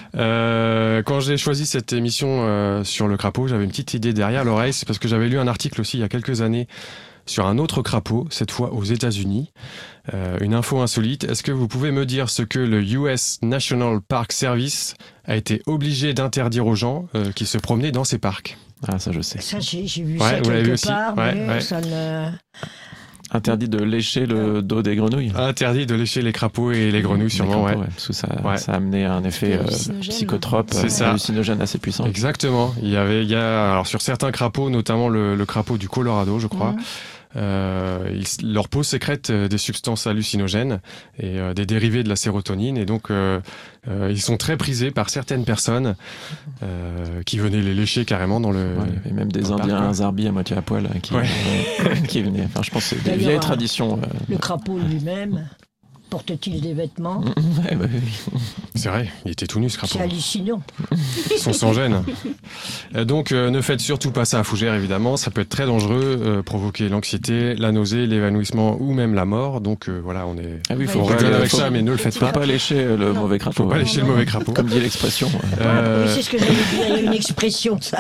Euh, quand j'ai choisi cette émission euh, sur le crapaud, j'avais une petite idée derrière l'oreille. C'est parce que j'avais lu un article aussi il y a quelques années sur un autre crapaud, cette fois aux États-Unis. Euh, une info insolite. Est-ce que vous pouvez me dire ce que le U S National Park Service a été obligé d'interdire aux gens euh, qui se promenaient dans ces parcs? Ah, ça, je sais. Ça, j'ai j'ai vu Ouais, ça vous l'avez quelque vu aussi part, Ouais, mais ouais. ça ne... Interdit de lécher le dos des grenouilles. Interdit de lécher les crapauds et les grenouilles, Les sûrement, crapauds, ouais. ouais, parce que ça, Ouais. ça a amené un effet euh, Hallucinogène. psychotrope, C'est euh, ça. hallucinogène assez puissant. Exactement. Il y avait, il y a, alors sur certains crapauds, notamment le, le crapaud du Colorado, je crois, Mhm. euh, ils- leur peau sécrète euh, des substances hallucinogènes et euh, des dérivés de la sérotonine, et donc euh, euh, ils sont très prisés par certaines personnes euh, qui venaient les lécher carrément dans le. Ouais, il y avait même des dans le Indiens parc, Zarbi à moitié à poil euh, qui, Ouais. euh, qui venaient. Enfin, je pense que c'est des D'ailleurs, vieilles euh, traditions. euh, Le crapaud lui-même, porte-t-il des vêtements? Ouais, bah oui. C'est vrai, il était tout nu ce crapaud. C'est hallucinant. Ils sont sans gêne. Euh, Donc euh, ne faites surtout pas ça à Fougères évidemment, ça peut être très dangereux, euh, provoquer l'anxiété, la nausée, l'évanouissement ou même la mort. Donc euh, voilà, on est Ah oui, Ouais, faut on il rigole faut- avec faut- ça, mais ne le faites Faut pas. pas lécher le Non. mauvais crapaud. Faut pas ouais. lécher le mauvais crapaud. Comme dit l'expression. ouais. Euh, Oui, c'est ce que j'allais dire, il y a une expression, ça.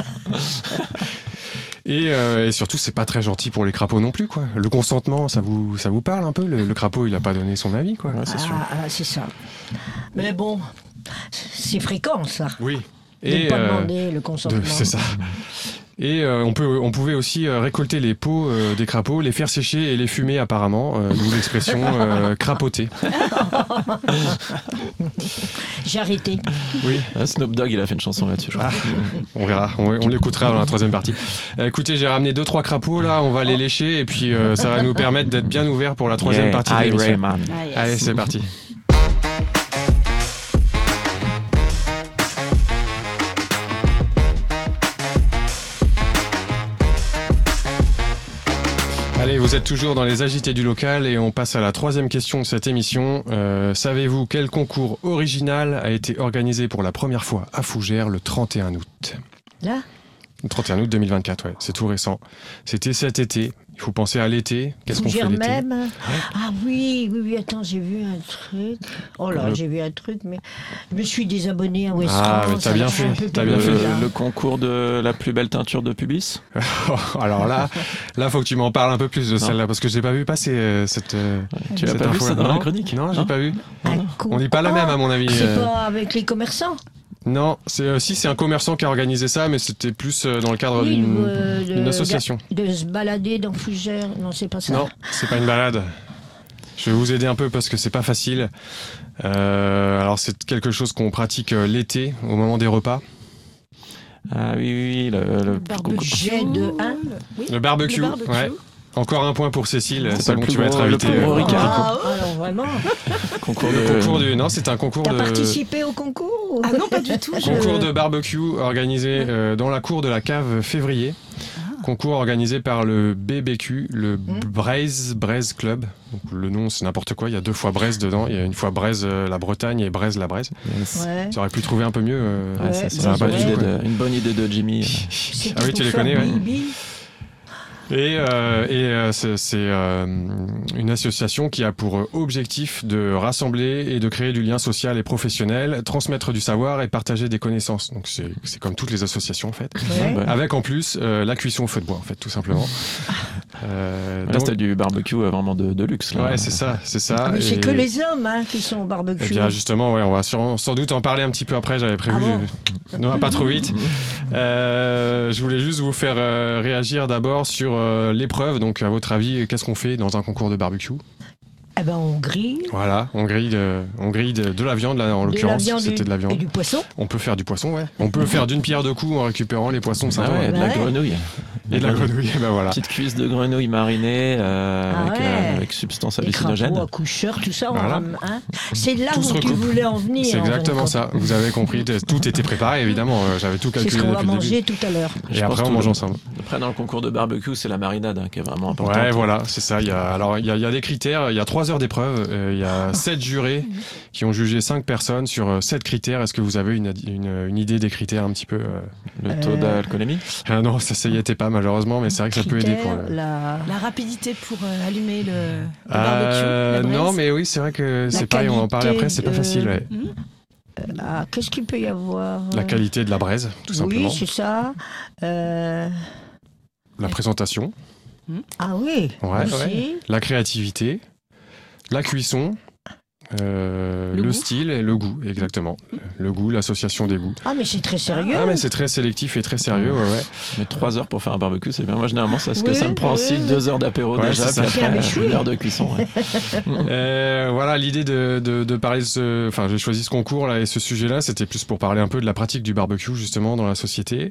et, euh, et surtout, c'est pas très gentil pour les crapauds non plus, quoi. Le consentement, ça vous, ça vous parle un peu. Le, le crapaud, il a pas donné son avis, quoi. Ouais, c'est sûr. Ah, ah, c'est ça. Mais bon, c'est fréquent, ça. Oui. De ne pas euh, demander le de- consentement. c'est ça. Et euh, on, peut, on pouvait aussi euh, récolter les peaux euh, des crapauds, les faire sécher et les fumer apparemment, euh, d'où l'expression euh, crapoter. J'ai arrêté. Oui, Ah, Snoop Dogg, il a fait une chanson là-dessus, je crois. on verra, on, on l'écoutera dans la troisième partie. Euh, écoutez, j'ai ramené deux trois crapauds là, on va les lécher et puis euh, ça va nous permettre d'être bien ouverts pour la troisième Yeah, partie de I l'émission. Rayman. Ah, yes. Allez, c'est parti. Allez, vous êtes toujours dans les agités du local et on passe à la troisième question de cette émission. Euh, savez-vous quel concours original a été organisé pour la première fois à Fougères le trente et un août? Là, Le trente et un août deux mille vingt-quatre, ouais, c'est tout récent. C'était cet été. Il faut penser à l'été. Qu'est-ce qu'on fait Fougères l'été? même. Ah oui, oui, oui, attends, j'ai vu un truc. Oh là, Le- j'ai vu un truc, mais je me suis désabonné à West Ah, mais France, t'as ça bien m'a fait, un peu t'as bien Le, fait. perdu, là. le concours de la plus belle teinture de pubis. Alors là, là, faut que tu m'en parles un peu plus de Non. celle-là parce que j'ai pas vu passer euh, cette. euh, Tu l'as cette pas vu info-là. ça dans Non, la chronique? Non, j'ai Non pas vu. Un On n'est pas la concours. même à mon avis. C'est euh. pas avec les commerçants? Non, c'est euh, si c'est un commerçant qui a organisé ça, mais c'était plus euh, dans le cadre Oui, d'une ou, euh, de- d'une association. De se balader dans Fougères. Non, c'est pas ça. Non, c'est pas une balade. Je vais vous aider un peu parce que c'est pas facile. Euh, alors c'est quelque chose qu'on pratique euh, l'été au moment des repas. Ah oui, oui, oui, le, le Barbecue. Jet de un. Oui. Le barbecue. Le barbecue. Ouais. Encore un point pour Cécile. C'est C'est pas bon, le plus tu vas être gros- le invité. plus gros euh, Ricard. Ah, alors vraiment. concours Le de... concours du. Non, c'est un concours T'as de. participé au concours? Ah non, pas du tout. je- Concours de barbecue organisé euh, dans la cour de la cave février. Concours organisé par le B B Q, le Braise Braise Club. Donc, le nom, c'est n'importe quoi. Il y a deux fois Braise dedans. Il y a une fois Braise euh, la Bretagne et Braise la Braise. Yes. Ouais. Tu aurais pu trouver un peu mieux. euh, Ouais, ça, Ouais, c'est ça va une, pas bonne du tout, idée quoi. de, une bonne idée de Jimmy. C'était Ah oui, pour tu les faire connais, ouais. Bibi. Et, euh, et euh, c'est c'est, euh, une association qui a pour objectif de rassembler et de créer du lien social et professionnel, transmettre du savoir et partager des connaissances. Donc c'est c'est comme toutes les associations en fait. Ouais. Ouais. Avec en plus euh, la cuisson au feu de bois en fait, tout simplement. Euh, Là, donc- c'était du barbecue euh, vraiment de, de luxe. Là. ouais, c'est ça, c'est ça. Ah, mais c'est Et- que les hommes hein, qui sont au Eh barbecue. bien justement, ouais, on va sans, sans doute en parler un petit peu après. J'avais prévu, Ah non, pas trop vite. Euh, je voulais juste vous faire euh, réagir d'abord sur euh, l'épreuve. Donc, à votre avis, qu'est-ce qu'on fait dans un concours de barbecue? Eh ben, on grille. Voilà, on grille, de, on grille de, de la viande là, en De la l'occurrence, viande c'était de la et viande. du poisson. On peut faire du poisson, ouais. On peut faire d'une pierre deux coups en récupérant les poissons de Ah Saint-Ouen ouais, de la Ouais. grenouille. et de la grenouille. Ben voilà. Petite cuisse de grenouille marinée euh, Ah avec, ouais. euh, avec substance Les hallucinogène. crapauds accoucheurs, tout ça. on Voilà. ram- hein. C'est là Tout se où tu recoupe. voulais en venir. C'est en fin de exactement compte. ça. Vous avez compris. Tout était préparé, évidemment. Euh, J'avais tout C'est calculé ce qu'on va depuis le début. manger tout à l'heure. Et Je après, pense on tout mange le- ensemble. Après, dans le concours de barbecue, c'est la marinade hein, qui est vraiment importante. Ouais, voilà, c'est ça. Il y a, alors, il y a, il y a des critères. Il y a trois heures d'épreuve. euh, il y a sept jurés qui ont jugé cinq personnes sur euh, sept critères. Est-ce que vous avez une, une, une idée des critères un petit peu euh Le taux Euh, d'alcoolémie. Ah non, ça, ça y était pas malheureusement, mais c'est vrai que ça peut aider pour Critère, le. la... La rapidité pour euh, allumer le, le Euh, barbecue. la non, braise. mais oui, c'est vrai que La c'est pareil. On va en parler qualité après. C'est pas de- facile. Ouais. Mhm. Ah, qu'est-ce qu'il peut y avoir La euh, qualité de la braise, tout simplement. Oui, c'est ça. Euh, La présentation, Ah oui. Ouais, aussi. ouais. la créativité, la cuisson. euh, Le le goût. style et le goût, exactement. Le goût, l'association des goûts. Ah, mais c'est très sérieux. Ah, mais c'est très sélectif et très sérieux, ouais, ouais. Mais trois heures pour faire un barbecue, c'est bien. Moi, généralement, c'est ce que Oui, ça me prend oui. aussi deux heures d'apéro Ouais, déjà, c'est puis ça. Ah, après mais chouette. une heure de cuisson. ouais. Euh, voilà, l'idée de, de, de parler de ce... Enfin, j'ai choisi ce concours là et ce sujet-là, c'était plus pour parler un peu de la pratique du barbecue, justement, dans la société.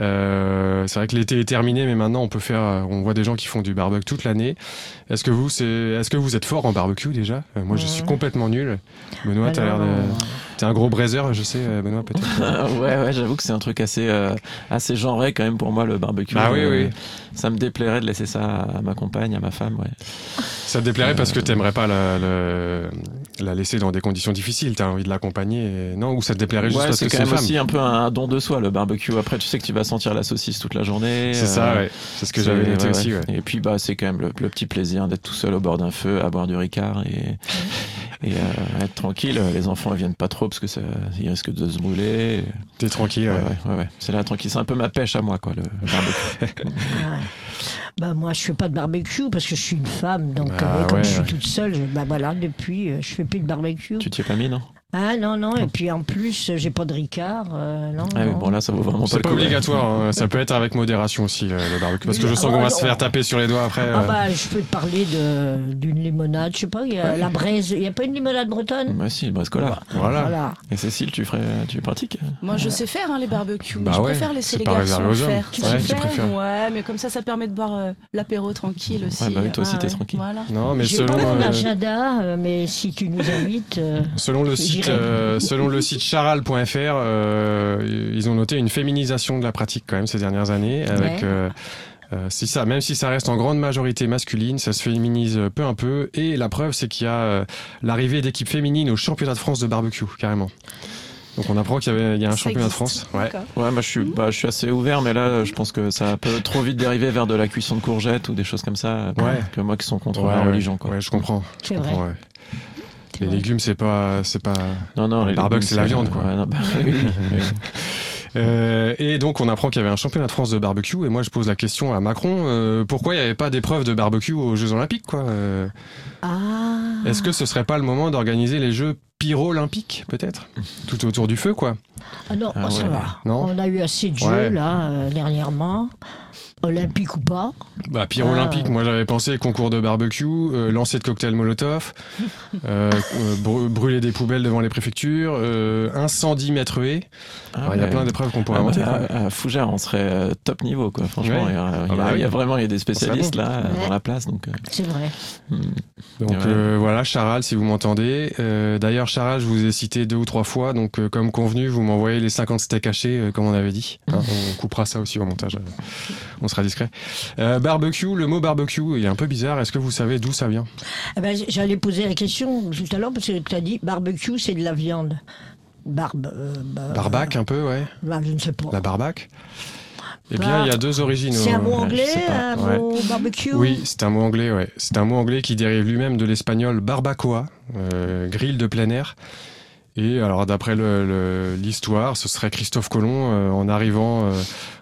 Euh, c'est vrai que l'été est terminé, mais maintenant, on peut faire... On voit des gens qui font du barbecue toute l'année. Est-ce que vous, c'est... Est-ce que vous êtes fort en barbecue, déjà? Euh, Moi, je Ouais. suis complètement complètement nul. Benoît, t'as l'air de... T'es un gros braiser, je sais, Benoît, peut-être. ouais, ouais, j'avoue que c'est un truc assez, euh, assez genré quand même pour moi, le barbecue. Ah oui, euh, oui. Ça me déplairait de laisser ça à ma compagne, à ma femme, ouais. Ça te déplairait Euh, parce que t'aimerais pas la, la, la laisser dans des conditions difficiles, t'as envie de l'accompagner, et... non, ou ça te déplairait juste ouais, parce c'est que quand c'est même une femme. aussi un peu un don de soi, le barbecue. Après, tu sais que tu vas sentir la saucisse toute la journée. C'est ça, ouais. C'est ce que j'avais noté ouais, aussi, ouais. ouais. Et puis, bah, c'est quand même le, le petit plaisir d'être tout seul au bord d'un feu, à boire du Ricard et, et euh, être tranquille. Les enfants, ils viennent pas trop parce que ça, ils risquent de se brûler. T'es tranquille, Ouais, ouais. ouais, ouais, ouais. C'est là, tranquille. C'est un peu ma pêche à moi, quoi, le, le barbecue. Ouais. Bah, moi, je fais pas de barbecue parce que je suis une femme. Donc, Ah, euh, comme ouais, je suis ouais. toute seule, je- bah voilà, depuis, euh, je fais plus de barbecue. Tu t'y es pas mis, non? Ah non, non, et puis en plus, j'ai pas de Ricard. Euh, non, Ah oui, non. bon, là, ça vaut vraiment pas C'est le pas coup. obligatoire, hein. Ça peut être avec modération aussi, le, le barbecue. Parce que je sens qu'on va se faire taper sur les doigts après. Ah euh. bah, je peux te parler de, d'une limonade, je sais pas, il y a Ouais. la braise, il y a pas une limonade bretonne? Bah si, le briscola. Voilà. Voilà. Et Cécile, tu ferais, tu pratiques? Moi, je sais faire hein, les barbecues. Bah je ouais, préfère laisser c'est les pas garçons réservé aux hommes. faire. Tu Ouais, sais tu faire préfères. Ouais, mais comme ça, ça permet de boire euh, l'apéro tranquille aussi. Ouais, bah oui, toi aussi, Ah t'es ouais. tranquille. Voilà. Non, mais J'ai selon, pas mon euh, agenda, euh, mais si tu nous invites... euh, selon le site, J'irai. euh, selon le site charal point f r, euh, ils ont noté une féminisation de la pratique quand même ces dernières années. Avec, Ouais. euh, euh, si ça, même si ça reste en grande majorité masculine, ça se féminise peu à peu. Et la preuve, c'est qu'il y a euh, l'arrivée d'équipes féminines au championnat de France de barbecue, carrément. Donc on apprend qu'il y, avait, il y a un Ça championnat de existe. France. Ouais. D'accord. Ouais, moi je suis, bah, je suis assez ouvert, mais là je pense que ça peut trop vite dériver vers de la cuisson de courgettes ou des choses comme ça. Ouais. Que moi qui sont contre Ouais, la ouais. religion, quoi. Ouais, je comprends. Je C'est vrai. comprends, ouais. c'est Les vrai. légumes, c'est pas, c'est pas. Non, non, Le les barbecue, légumes, c'est la viande, quoi. ouais, non, bah, oui, oui, oui. Euh, et donc on apprend qu'il y avait un championnat de France de barbecue. Et moi je pose la question à Macron euh, pourquoi il n'y avait pas d'épreuve de barbecue aux Jeux Olympiques, quoi. Euh, Ah. Est-ce que ce serait pas le moment d'organiser les Jeux pyro-olympiques, peut-être, tout autour du feu, quoi? Ah non, Ah oh, ça ouais. va. Non. On a eu assez de jeux, Ouais. là, euh, dernièrement. Olympique ou pas. Bah, pyro-olympique, Ah. moi j'avais pensé concours de barbecue, euh, lancer de cocktails Molotov, euh, euh, br- brûler des poubelles devant les préfectures, euh, incendie mètre haie. Ah, Alors, il y a ouais. plein d'épreuves qu'on pourrait Ah, inventer, bah, quoi. à, à Fougères, on serait euh, top niveau, quoi. Franchement, Ouais. il y, a, il y a- Ah bah il y a oui. vraiment il y a des spécialistes bon. là euh, Ouais. dans la place, donc. euh, C'est vrai. hmm. Donc Ouais. euh, voilà, Charal, si vous m'entendez. Euh, D'ailleurs, Charal, je vous ai cité deux ou trois fois, donc euh, comme convenu, vous m'envoyez les cinquante steaks hachés, euh, comme on avait dit. Hein, on coupera ça aussi au montage, euh, on sera discret. Euh, barbecue, le mot barbecue, il est un peu bizarre. Est-ce que vous savez d'où ça vient? Eh ben, j'allais poser la question tout à l'heure parce que tu as dit barbecue, c'est de la viande. Barbe. euh, bah, Barbac, un peu, ouais. bah, je ne sais pas. La barbac. Eh Bah, bien, il y a deux origines. C'est un au- mot ouais, je anglais, sais pas. un Ouais. mot barbecue. Oui, c'est un mot anglais, ouais. C'est un mot anglais qui dérive lui-même de l'espagnol barbacoa, euh, grill de plein air. Et alors, d'après le- le- l'histoire, ce serait Christophe Colomb, euh, en arrivant euh,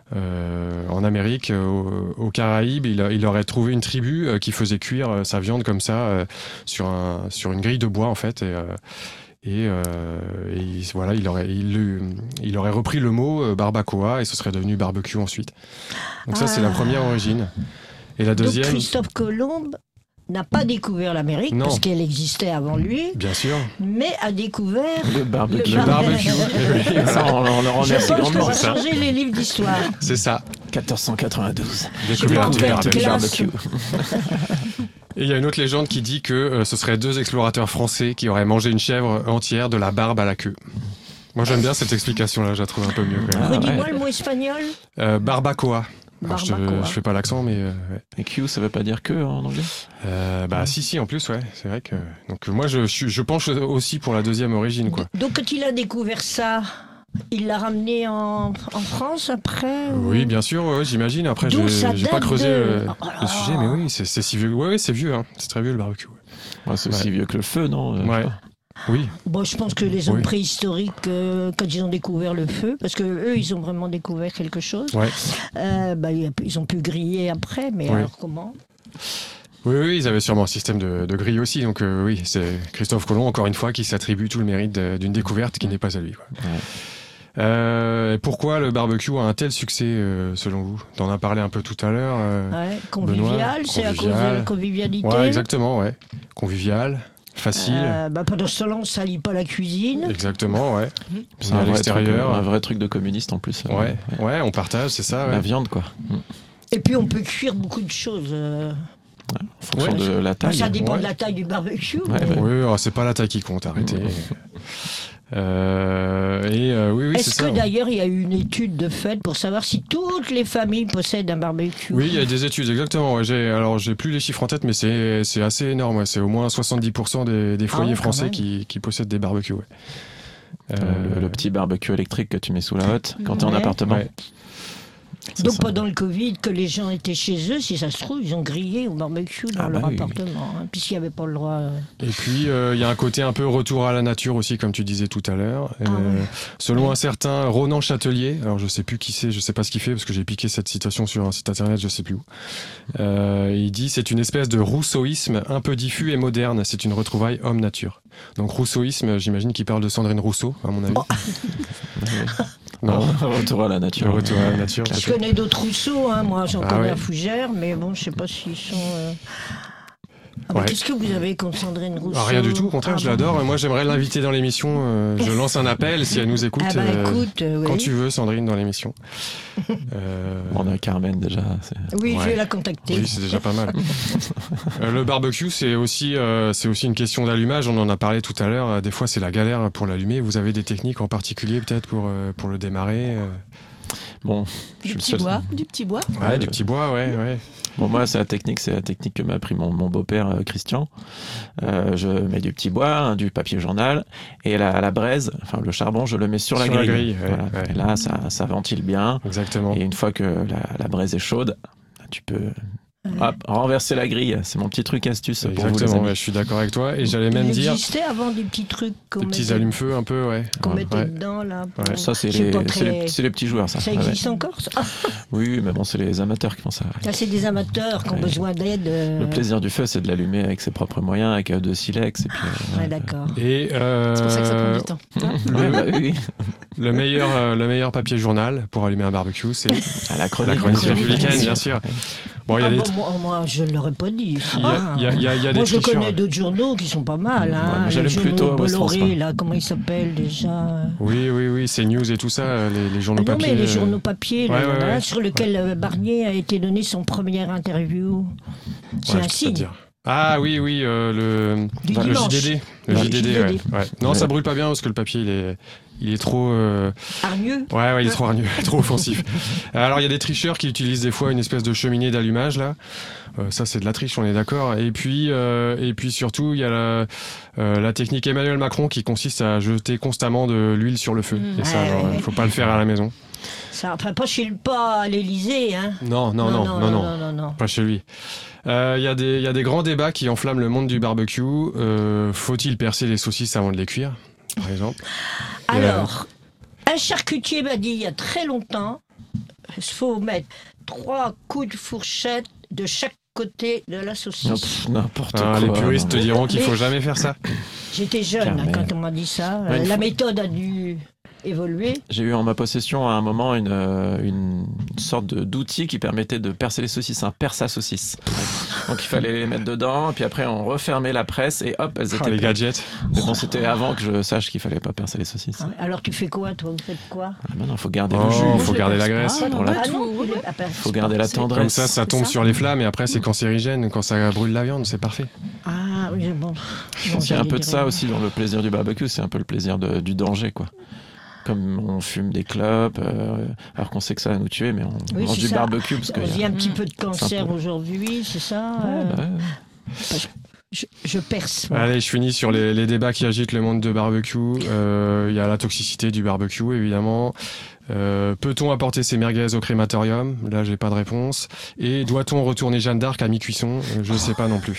euh, en Amérique, euh, au- aux Caraïbes, il, a- il aurait trouvé une tribu euh, qui faisait cuire euh, sa viande comme ça, euh, sur, un, sur une grille de bois, en fait. Et, euh, et, euh, et il- voilà, il aurait, il, il aurait repris le mot euh, barbacoa et ce serait devenu barbecue ensuite. Donc ça, c'est la Ah. première origine. Et la Donc deuxième, Christophe Colomb n'a pas découvert l'Amérique Non. parce qu'elle existait avant lui, bien sûr, mais a découvert. Le barbecue. Le le barbecue. Ça, on, on le Je remercie pense grandement. qu'on va c'est ça. changer les livres d'histoire. C'est ça. quatorze cent quatre-vingt-douze. Découverte du Découverte barbecue. classe. barbecue. Et il y a une autre légende qui dit que euh, ce seraient deux explorateurs français qui auraient mangé une chèvre entière de la barbe à la queue. Moi, j'aime bien cette explication-là, je la trouve un peu mieux. Quand même. Ah, Redis-moi ouais. le mot espagnol. Euh, barbacoa. Alors, je, te- Barbacoa. je fais pas l'accent, mais euh, ouais. Et Q, ça veut pas dire que en anglais? Euh, bah si, si, en plus, ouais, c'est vrai que. Donc moi, je, je, je penche aussi pour la deuxième origine, quoi. Donc quand il a découvert ça, il l'a ramené en, en France après ou- Oui, bien sûr, ouais, ouais, j'imagine. Après, Donc, j'ai ça j'ai pas date creusé de- le, Oh là le là. sujet, mais oui, c'est c'est si vieux. Ouais, ouais, c'est vieux, hein. C'est très vieux le barbecue. Ouais. Ouais, c'est aussi Ouais. vieux que le feu, non? Euh, je sais Ouais. pas. Oui. Bon, je pense que les hommes Oui. préhistoriques, euh, quand ils ont découvert le feu, parce que eux, ils ont vraiment découvert quelque chose, Ouais. euh, bah, ils ont pu griller après, mais Oui. alors comment? Oui, oui, ils avaient sûrement un système de, de grille aussi. Donc euh, oui, c'est Christophe Colomb, encore une fois, qui s'attribue tout le mérite de- d'une découverte qui n'est pas à lui, quoi. Ouais. Euh, et pourquoi le barbecue a un tel succès, euh, selon vous? T'en as parlé un peu tout à l'heure. euh, Ouais, convivial, Benoît, c'est à cause de convivial. la convivialité. Ouais, exactement, ouais. Convivial, facile. Euh, bah, pendant ce temps-là, on ne salit pas la cuisine. Exactement, ouais. C'est On est un à vrai, truc, l'extérieur. un vrai truc de communiste en plus. euh, Ouais, ouais, on partage, c'est ça. La Ouais. viande, quoi. Mm. Et puis, on peut cuire beaucoup de choses. euh, En fonction Ouais. de la Bah, taille. ça dépend Ouais. de la taille du barbecue. Ouais, mais- ouais. Oui, alors, c'est pas la taille qui compte, arrêtez. Euh, et euh, oui, oui, c'est Est-ce ça. que d'ailleurs il y a eu une étude de fait pour savoir si toutes les familles possèdent un barbecue? Oui, il y a des études, exactement. Ouais, j'ai, alors, j'ai plus les chiffres en tête, mais c'est, c'est assez énorme. Ouais. C'est au moins soixante-dix pour cent des, des foyers ouais, quand français même. qui, qui possèdent des barbecues. Ouais. Euh, Euh, le, le petit barbecue électrique que tu mets sous la hotte quand t'es en Ouais. appartement. ouais. Ça, Donc ça- pendant le Covid, que les gens étaient chez eux, si ça se trouve, ils ont grillé au barbecue dans Ah leur bah oui. appartement, hein, puisqu'il n'y avait pas le droit. euh. Et puis, euh, il y a un côté un peu retour à la nature aussi, comme tu disais tout à l'heure. Ah Euh, ouais. Selon Ouais. un certain Ronan Châtelier, alors je sais plus qui c'est, je sais pas ce qu'il fait, parce que j'ai piqué cette citation sur un site internet, je sais plus où. Euh, il dit, c'est une espèce de rousseauisme un peu diffus et moderne, c'est une retrouvaille homme-nature. Donc rousseauisme, j'imagine qu'il parle de Sandrine Rousseau, à mon avis. Non, Retour à la le nature. retour à la nature. Je peut-être. connais d'autres Rousseau, hein, moi j'en Ah connais ouais. à Fougères, mais bon, je sais pas s'ils sont. euh, Ah bah, Ouais. Qu'est-ce que vous avez contre Sandrine Rousseau? Ah, rien du tout, au contraire, Ah je bon. l'adore. Moi, j'aimerais l'inviter dans l'émission. euh, je lance un appel si elle nous écoute. Ah bah euh, écoute, euh, oui. Quand tu veux, Sandrine, dans l'émission. Euh, On a Carmen déjà. c'est- Oui, je Ouais. vais la contacter. Oui, c'est déjà pas mal. Euh, le barbecue, c'est aussi, euh, c'est aussi une question d'allumage. On en a parlé tout à l'heure. Euh, Des fois, c'est la galère pour l'allumer. Vous avez des techniques en particulier, peut-être, pour, euh, pour le démarrer euh Bon, je Du suis le petit seul. bois, du petit bois. Ouais, Ouais, du le- petit bois, ouais, ouais. Bon, moi, c'est la technique, c'est la technique que m'a appris mon, mon beau-père euh, Christian. Euh, je mets du petit bois, hein, du papier journal, et la, la braise, enfin le charbon, je le mets sur, Sur la la grille. grille, ouais, Voilà. ouais. Et là, ça, ça ventile bien. Exactement. Et une fois que la, la braise est chaude, tu peux hop, renverser la grille. C'est mon petit truc astuce pour vous, les Exactement, amis. ouais, je suis d'accord avec toi. Et j'allais même Il dire existait avant des petits trucs qu'on des petits mettait, allume-feu un peu, ouais. qu'on Ouais. mettait Ouais. dedans là. pour- Ouais. Ça, c'est C'est les, pas c'est très- les- c'est les petits joueurs, ça. Ça Ouais, ouais. existe encore ça? Oui, mais bon, c'est les amateurs qui font ça. Ça, c'est des amateurs qui ont Ouais. besoin d'aide. euh, Le plaisir du feu, c'est de l'allumer avec ses propres moyens, avec euh, deux silex. Et puis, euh, Ouais, d'accord. Et euh, C'est pour ça que ça prend du temps. ouais, bah oui. le meilleur, euh, le meilleur papier journal pour allumer un barbecue, c'est À la chronique, la chronique bien sûr. républicaine, bien sûr. Bon, il y a Ah des, bon, moi, moi, je ne l'aurais pas dit. il y a, il y a- il y a- il y a des Moi, je tricheurs. connais d'autres journaux qui sont pas mal. Ouais, Hein. moi, Les j'allume journaux plutôt à West Bolloré, France, moi. là, comment ils s'appellent déjà? Oui, oui, oui, c'est news et tout ça, les, les journaux Ah non, papier. mais les euh, journaux papier, là, ouais, il y en a ouais, un ouais. sur lequel euh, Barnier a été donné son première interview. C'est ouais, un je peux pas signe. te dire. Ah oui, oui, euh, le, Du le dimanche. J D D. Le Ouais, J D D, J D D. ouais, ouais. Non, Ouais. ça brûle pas bien parce que le papier, il est, il est trop. euh, Hargneux. Ouais, ouais, il est trop hargneux, trop offensif. Alors, il y a des tricheurs qui utilisent des fois une espèce de cheminée d'allumage, là. Euh, ça, c'est de la triche, on est d'accord. Et puis, euh, et puis surtout, il y a la, euh, la technique Emmanuel Macron qui consiste à jeter constamment de l'huile sur le feu. Mmh. Et ça, Ouais, genre, ouais, il ouais. faut pas le faire à la maison. Ça, enfin, pas chez le pas à l'Élysée, hein. Non, non, non, non, non, non, non, non. pas chez lui. Euh, Il y a des, il y a des grands débats qui enflamment le monde du barbecue. Euh, faut-il percer les saucisses avant de les cuire, par exemple? Et, euh, Alors, un charcutier m'a dit il y a très longtemps, il faut mettre trois coups de fourchette de chaque côté de la Oh, saucisse. pff, N'importe Ah, quoi. les puristes te non. diront qu'il Mais- faut jamais faire ça. J'étais jeune hein, Carmen. quand on m'a dit ça. Ouais, Euh, une la fois- méthode a dû évoluer. J'ai eu en ma possession à un moment une, euh, une sorte de- d'outil qui permettait de percer les saucisses, un perce à saucisses. Donc il fallait les mettre dedans, et puis après on refermait la presse et hop, elles Ah, étaient les prêtes. gadgets. Mais bon, c'était avant que je sache qu'il fallait pas percer les saucisses. Ah, Alors tu fais quoi, toi? Vous faites quoi? Ah, maintenant, faut garder Oh, le jus. faut je garder la perce graisse. pas. Ah, non, Pour la- pas non, tout. il est- ah, ben, Faut garder la C'est- tendresse. Comme ça, ça c'est tombe ça sur les flammes et après c'est cancérigène quand ça brûle la viande, c'est parfait. Ah oui, bon. Je pense qu'il y a un peu de ça aussi dans le plaisir du barbecue, c'est un peu le plaisir de- du danger, quoi. Comme on fume des clopes, euh, alors qu'on sait que ça va nous tuer, mais on Oui, mange c'est du ça. barbecue parce que. Il y a un petit Mm. peu de cancer un peu- aujourd'hui, c'est ça? Ouais, euh, bah, ouais. je, je perce. moi. Allez, je finis sur les, les débats qui agitent le monde de barbecue. Euh, Il y a la toxicité du barbecue, évidemment. Euh, Peut-on apporter ses merguez au crématorium? Là, j'ai pas de réponse. Et doit-on retourner Jeanne d'Arc à mi-cuisson? Euh, Je sais pas non plus.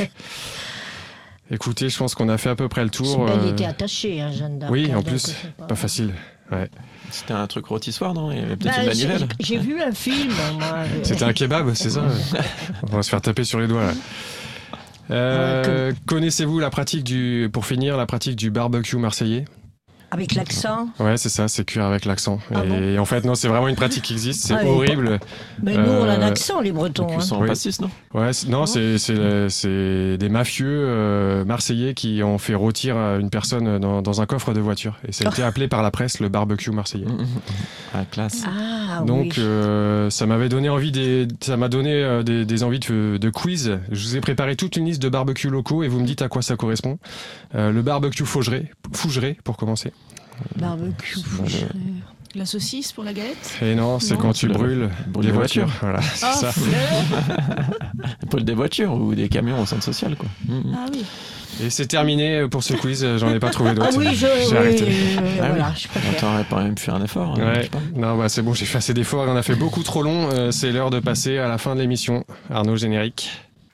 Écoutez, je pense qu'on a fait à peu près le C'est tour. bien, il euh, était attaché, hein, Jeanne d'Arc. oui, hein, en donc plus, c'est pas- Pas facile. Ouais. C'était un truc rôtissoir, non? Il y avait peut-être Bah, une j'ai- manivelle. J'ai vu un film, moi. C'était un kebab, c'est ça? On va se faire taper sur les doigts, là. Euh, Connaissez-vous la pratique du, pour finir, la pratique du barbecue marseillais? Avec l'accent. Ouais, c'est ça, c'est cuire avec l'accent. Ah et bon en fait, non, c'est vraiment une pratique qui existe, c'est Ah oui. horrible. Mais nous, on a Euh, l'accent, les Bretons. hein. Cuisson en Oui. pastis, non? Ouais, c'est- non, c'est, c'est, c'est des mafieux euh, marseillais qui ont fait rôtir euh, une personne dans, dans un coffre de voiture. Et ça a été appelé par la presse le barbecue marseillais. Mmh, mmh. Ah, classe. Ah Donc oui. euh, ça m'avait donné envie des, ça m'a donné euh, des, des envies de, de quiz. Je vous ai préparé toute une liste de barbecues locaux et vous me dites à quoi ça correspond. Euh, le barbecue Fougeray, Fougeray pour commencer. Barbecue. Voilà. La saucisse pour la galette. Et non, c'est Non. quand tu Le- brûles brûle des des voitures. voitures. Voilà, c'est Ah, ça. Paul des voitures ou des camions au centre social, quoi. Mmh, mmh. Ah oui. Et c'est terminé pour ce quiz. J'en ai pas trouvé d'autres. Ah oui, je, J'ai oui, arrêté. euh, Ah voilà, oui. je On préfère. t'aurait pas même fait un effort. hein, je Ouais, sais pas. non, bah c'est bon, j'ai fait assez d'efforts et on a fait beaucoup trop long. Euh, c'est l'heure de passer à la fin de l'émission. Arnaud, générique.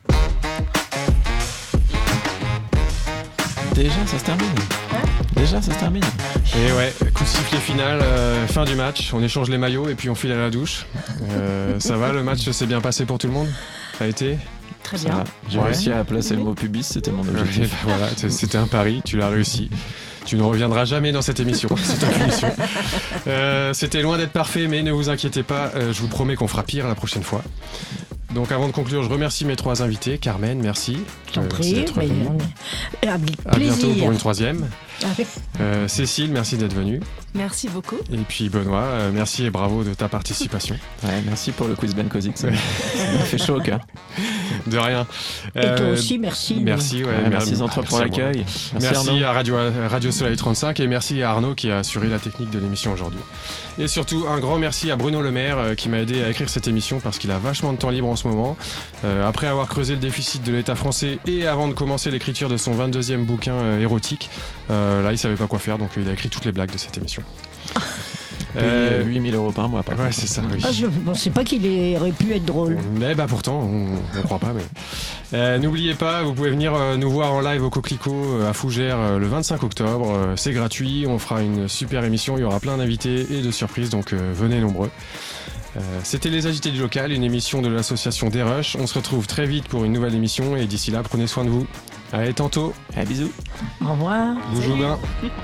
Déjà, ça se termine. Déjà, ça se termine. Et ouais, coup de sifflet final, euh, fin du match. On échange les maillots et puis on file à la douche. Euh, ça va, le match s'est bien passé pour tout le monde? Ça a été? Très Ça bien. va. J'ai Ouais. réussi à placer le mot pubis, c'était mon Ouais, objectif. bah voilà, c- c'était un pari, tu l'as réussi. Tu ne reviendras jamais dans cette émission, c'est ta punition. Euh, c'était loin d'être parfait, mais ne vous inquiétez pas, euh, je vous promets qu'on fera pire la prochaine fois. Donc avant de conclure, je remercie mes trois invités. Carmen, merci. Je t'en Euh, prie, d'être mais venue. on est- avec À bientôt plaisir. pour une troisième. Ah oui. Euh, Cécile, merci d'être venue. Merci beaucoup. Et puis Benoît, euh, merci et bravo de ta participation. Ouais, merci pour le quiz Ben Kozik, ça m'a ça m'a fait chaud au cœur. De rien. Et toi Euh, aussi, merci. Merci, ouais, Ouais, merci mer- Zentra pour merci à moi. l'accueil. Merci, Merci Arnaud. à Radio, à Radio Soleil trente-cinq et merci à Arnaud qui a assuré la technique de l'émission aujourd'hui. Et surtout, un grand merci à Bruno Le Maire euh, qui m'a aidé à écrire cette émission parce qu'il a vachement de temps libre en ce moment. Euh, après avoir creusé le déficit de l'État français et avant de commencer l'écriture de son vingt-deuxième bouquin euh, érotique, euh, là il savait pas quoi faire donc il a écrit toutes les blagues de cette émission. Euh, huit mille euros par mois, par ouais, contre. c'est ça, oui. Ah, je ne pensais pas qu'il aurait pu être drôle. Mais bah pourtant, on ne croit pas. Mais... Euh, n'oubliez pas, vous pouvez venir euh, nous voir en live au Coquelicot euh, à Fougères euh, le vingt-cinq octobre. Euh, c'est gratuit, on fera une super émission, il y aura plein d'invités et de surprises, donc euh, venez nombreux. Euh, C'était Les Agités du Local, une émission de l'association Des Rushs. On se retrouve très vite pour une nouvelle émission et d'ici là, prenez soin de vous. Allez, tantôt. Ah, bisous. Au revoir. Bonjour bien.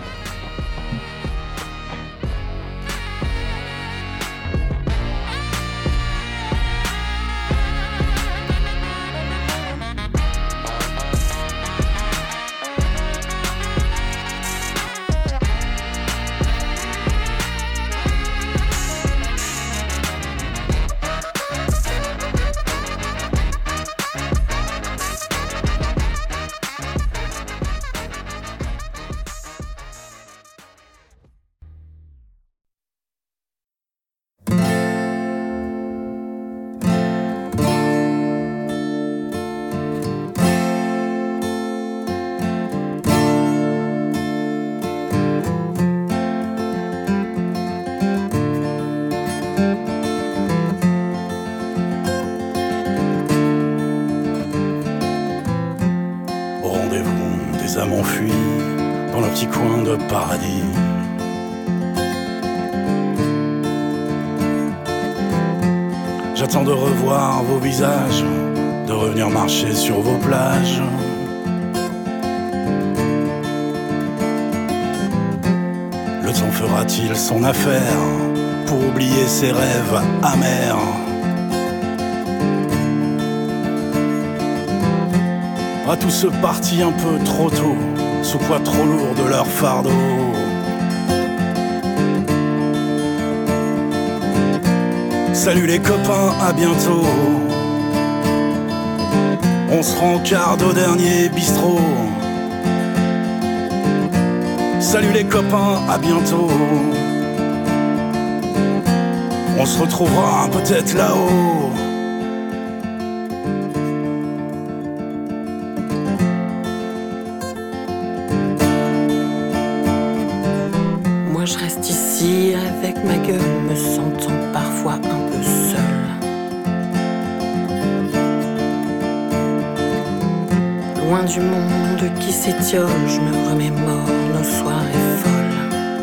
Au rendez-vous des âmes enfuies dans leur petit coin de paradis. J'attends de revoir vos visages, de revenir marcher sur vos plages. Le temps fera-t-il son affaire pour oublier ses rêves amers? À tous ceux partis un peu trop tôt, sous poids trop lourd de leur fardeau. Salut les copains, à bientôt. On se rencarde au dernier bistrot. Salut les copains, à bientôt. On se retrouvera peut-être là-haut. Moi je reste ici avec ma gueule, me sentant parfois un peu seule. Loin du monde qui s'étiole, je me remémore nos soirées folles.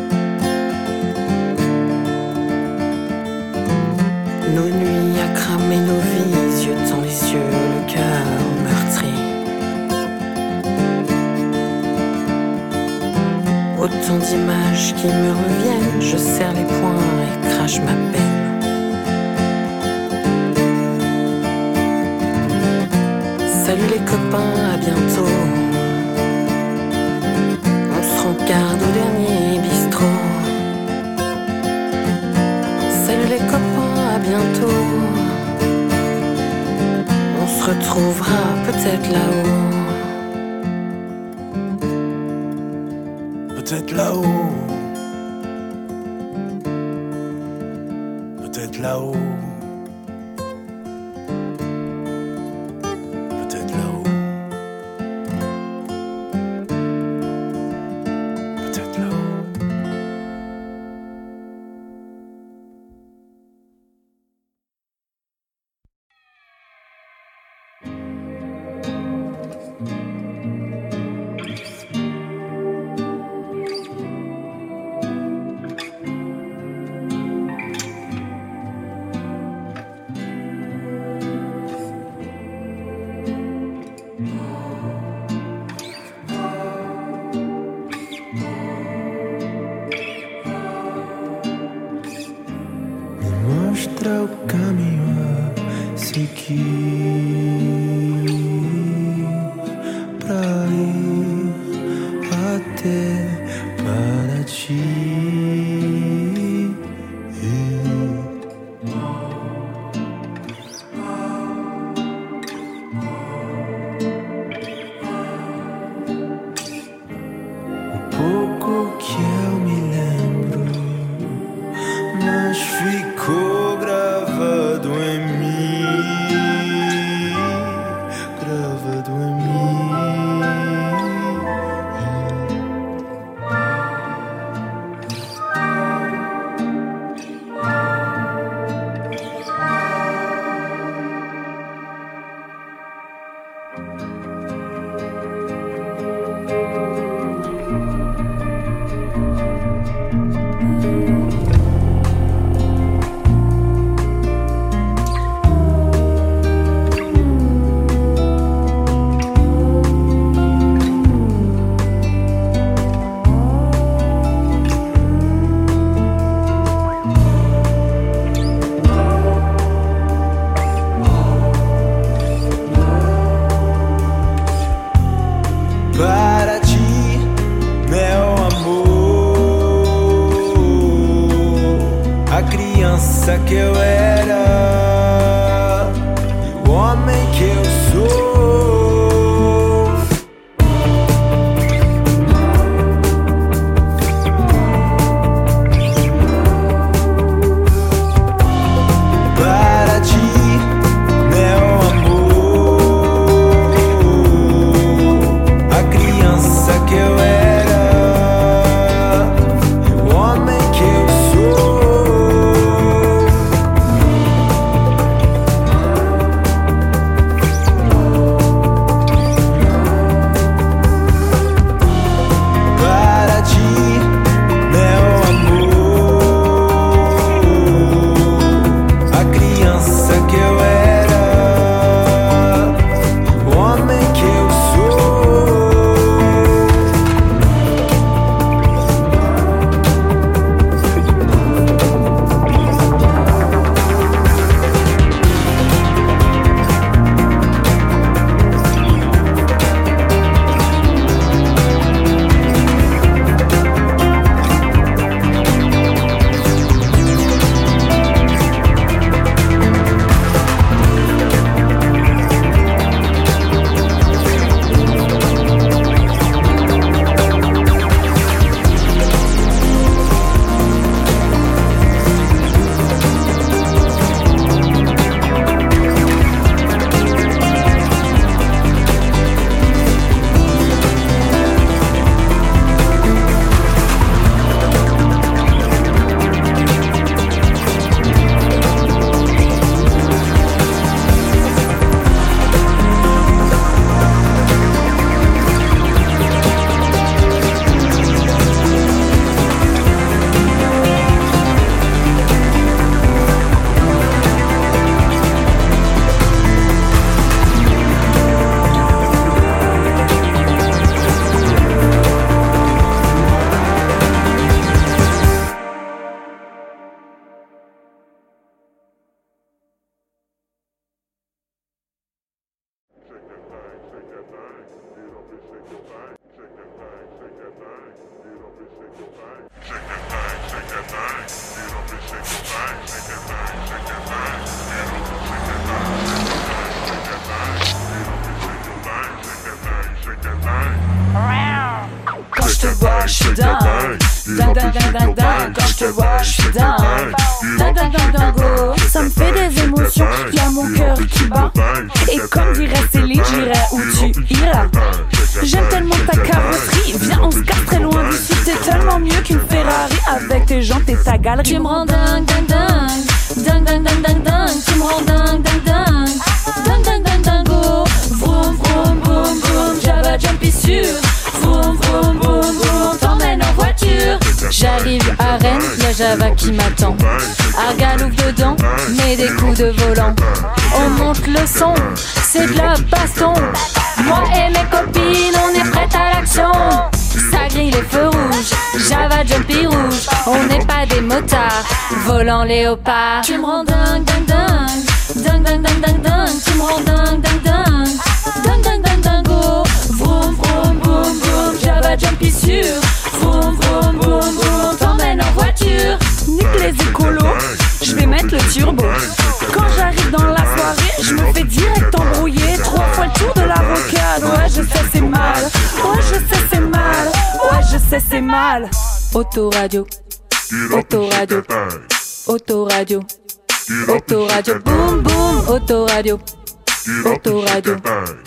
Nos nuits à cramer nos vies, yeux dans les yeux, le cœur meurtri. Autant d'images images qui me reviennent. Je serre les poings et crache ma peine. Salut les copains, à bientôt. On se regarde au dernier bistrot. Salut les copains, à bientôt. On se retrouvera peut-être là-haut. Peut-être là-haut. Peut-être là-haut. Peut-être là-haut. Peut-être là-haut. Mostra o caminho a seguir pra ir até para ti. O pouco que eu me lembro, mas ficou gravado em mim, gravado em mim. Para ti, meu amor, a criança que eu era e o homem que eu sou. Para ti, meu amor, a criança que eu era e o homem que eu sou. Quand je te vois, je suis dingue. Dingue, dingue, dingue, dingue, dingue. Quand je te vois, je suis dingue. Dingue, dingue, dingue, dingo. Ça me fait des émotions. Y'a mon cœur qui bat. Et comme dirait Céline, j'irai où tu iras. J'aime tellement ta carrosserie. Viens, on se casse très loin d'ici. T'es tellement mieux qu'une Ferrari. Avec tes jantes et ta galerie. Tu me rends dingue, dingue, dingue. Dingue, dingue, dingue, dingue, dingue. Tu me rends dingue, dingue, dingue. Dingue, dingue, dingue, dingo. Vroom, vroom, vroom, vroom. Java Jumpy sur. Vroom, vroom, vroom, vroom. T'emmène en voiture. J'arrive à Rennes, y'a Java qui m'attend. Argalouf dedans, mets des coups de volant. On monte le son, c'est de la baston. Moi et mes copines, on est prêtes à l'action. Ça grille les feux rouges, Java Jumpy rouge. On n'est pas des motards, volant léopard. Tu me rends dingue, dingue, dingue. Dingue, dingue, dingue, dingue, dingue. Tu me rends dingue, dingue, dingue. Dingue, dingue, dingue, dingo. Vroom, vroom, vroom, vroom. Java Jumpy sur. Vroom, vroom, vroom, vroom. T'emmène en voiture. Nique les écolos, je vais mettre le turbo. Quand j'arrive dans la soirée, je me fais direct embrouiller. Trois fois le tour de la rocade. Ouais, je sais c'est mal. Ouais, je sais c'est mal. Ouais, je sais c'est mal. Autoradio, autoradio, autoradio, autoradio, boum boum, autoradio, autoradio,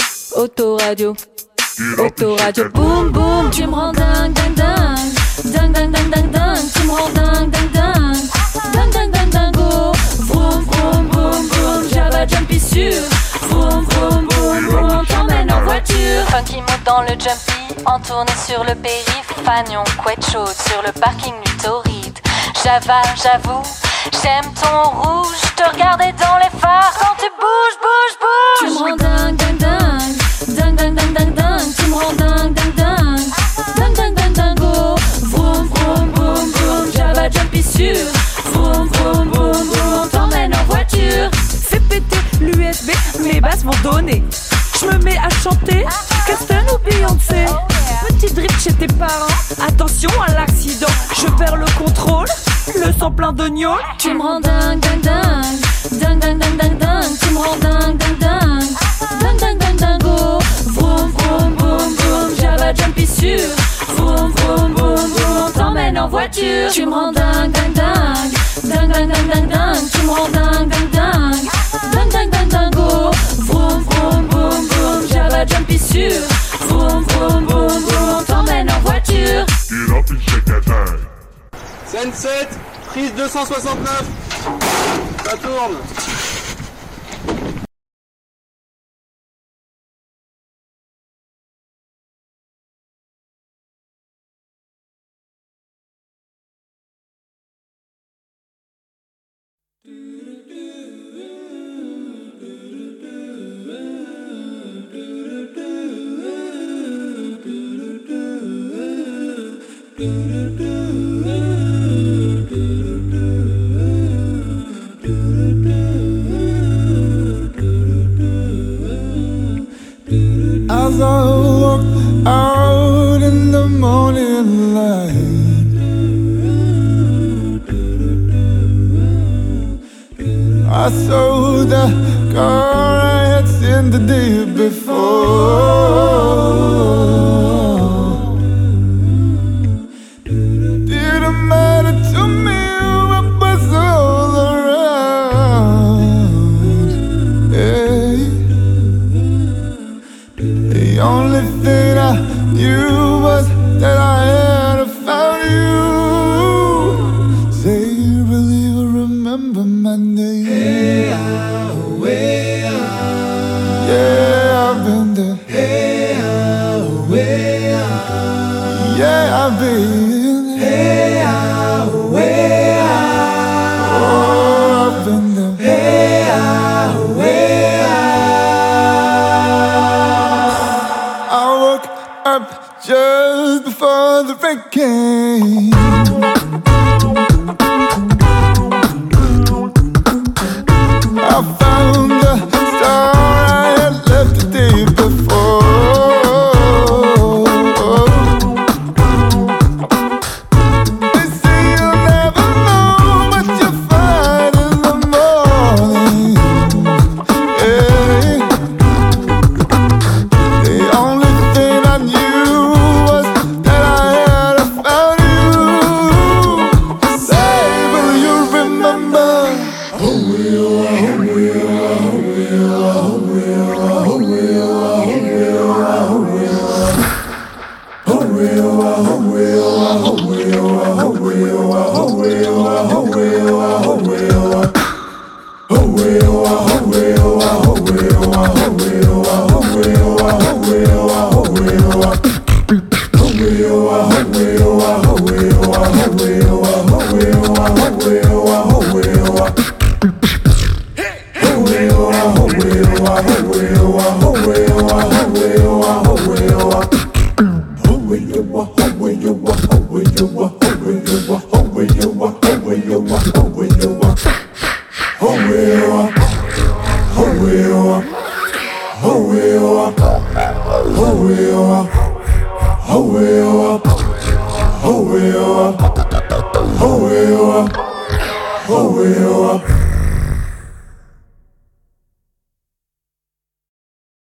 autoradio, autoradio, boum boum. Tu me rends dingue, dingue, dingue, dingue, dingue, dingue, dingue, dingue. Tu me rends dingue, dingue, dingue, dingue, dingue, dingue, dingo. Vroom, vroom, vroom, vroom. Java Jumpy sur. Vroom, vroom, vroom, vroom. T'emmène en voiture. Funky monte dans le Jumpy, en tournée sur le périph'. Fagnon, couette chaude sur le parking du Tauride. Java, j'avoue, j'aime ton rouge. Te regarder dans les phares quand tu bouges, bouges, bouges. Tu me rends dingue, dingue, dingue. Dingue, dingue, dingue, dingue, dingue. Tu me rends dingue, dingue, dingue. Dingue, dingue, dingue, dingo. Vroom, vroom, vroom, vroom. Java Jumpy sur. Vroom, vroom, vroom, vroom. T'emmène en voiture. Fais péter l'U S B, mes basses vont donner. Je me mets à chanter Caston ou Beyoncé. Petit drip chez tes parents. Attention à l'accident. Je perds le contrôle. Le sang plein d'oignons. Tu me rends dingue, dingue, dingue. Dingue, dingue, dingue, dingue, dingue. Tu me rends dingue, dingue, dingue. Dingue, dingue, dingue, dingo. Vroom, vroom, vroom, vroom. Java Jumpy sur. Vroom, vroom, vroom, vroom. T'emmène en voiture. Tu me rends dingue, dingue, dingue. Dingue, dingue, dingue, dingue, dingue. Tu me rends dingue, dingue, dingue. Dingue, dingue, dingue, dingo. Vroom, vroom, vroom, vroom. Java Jumpy sur. Vroom, vroom, vroom, vroom. T'emmène en voiture. Scène sept, prise deux cent soixante-neuf. Ça tourne. As I walk out in the morning light, I saw the car I had seen the day before. Didn't matter to me what was all around. Hey. The only thing I knew was that I had found you. Say you believe or remember my name. Hey, oh, way out. Yeah, I've been there. Hey, oh, way out. Yeah, I've been there. Hey, oh, way out. Oh, I've been there. Hey, oh, way out. I woke up just before the rain came. I found the star I had left the day before. we are, oh we are, oh we are, oh we are, oh we are, oh we are.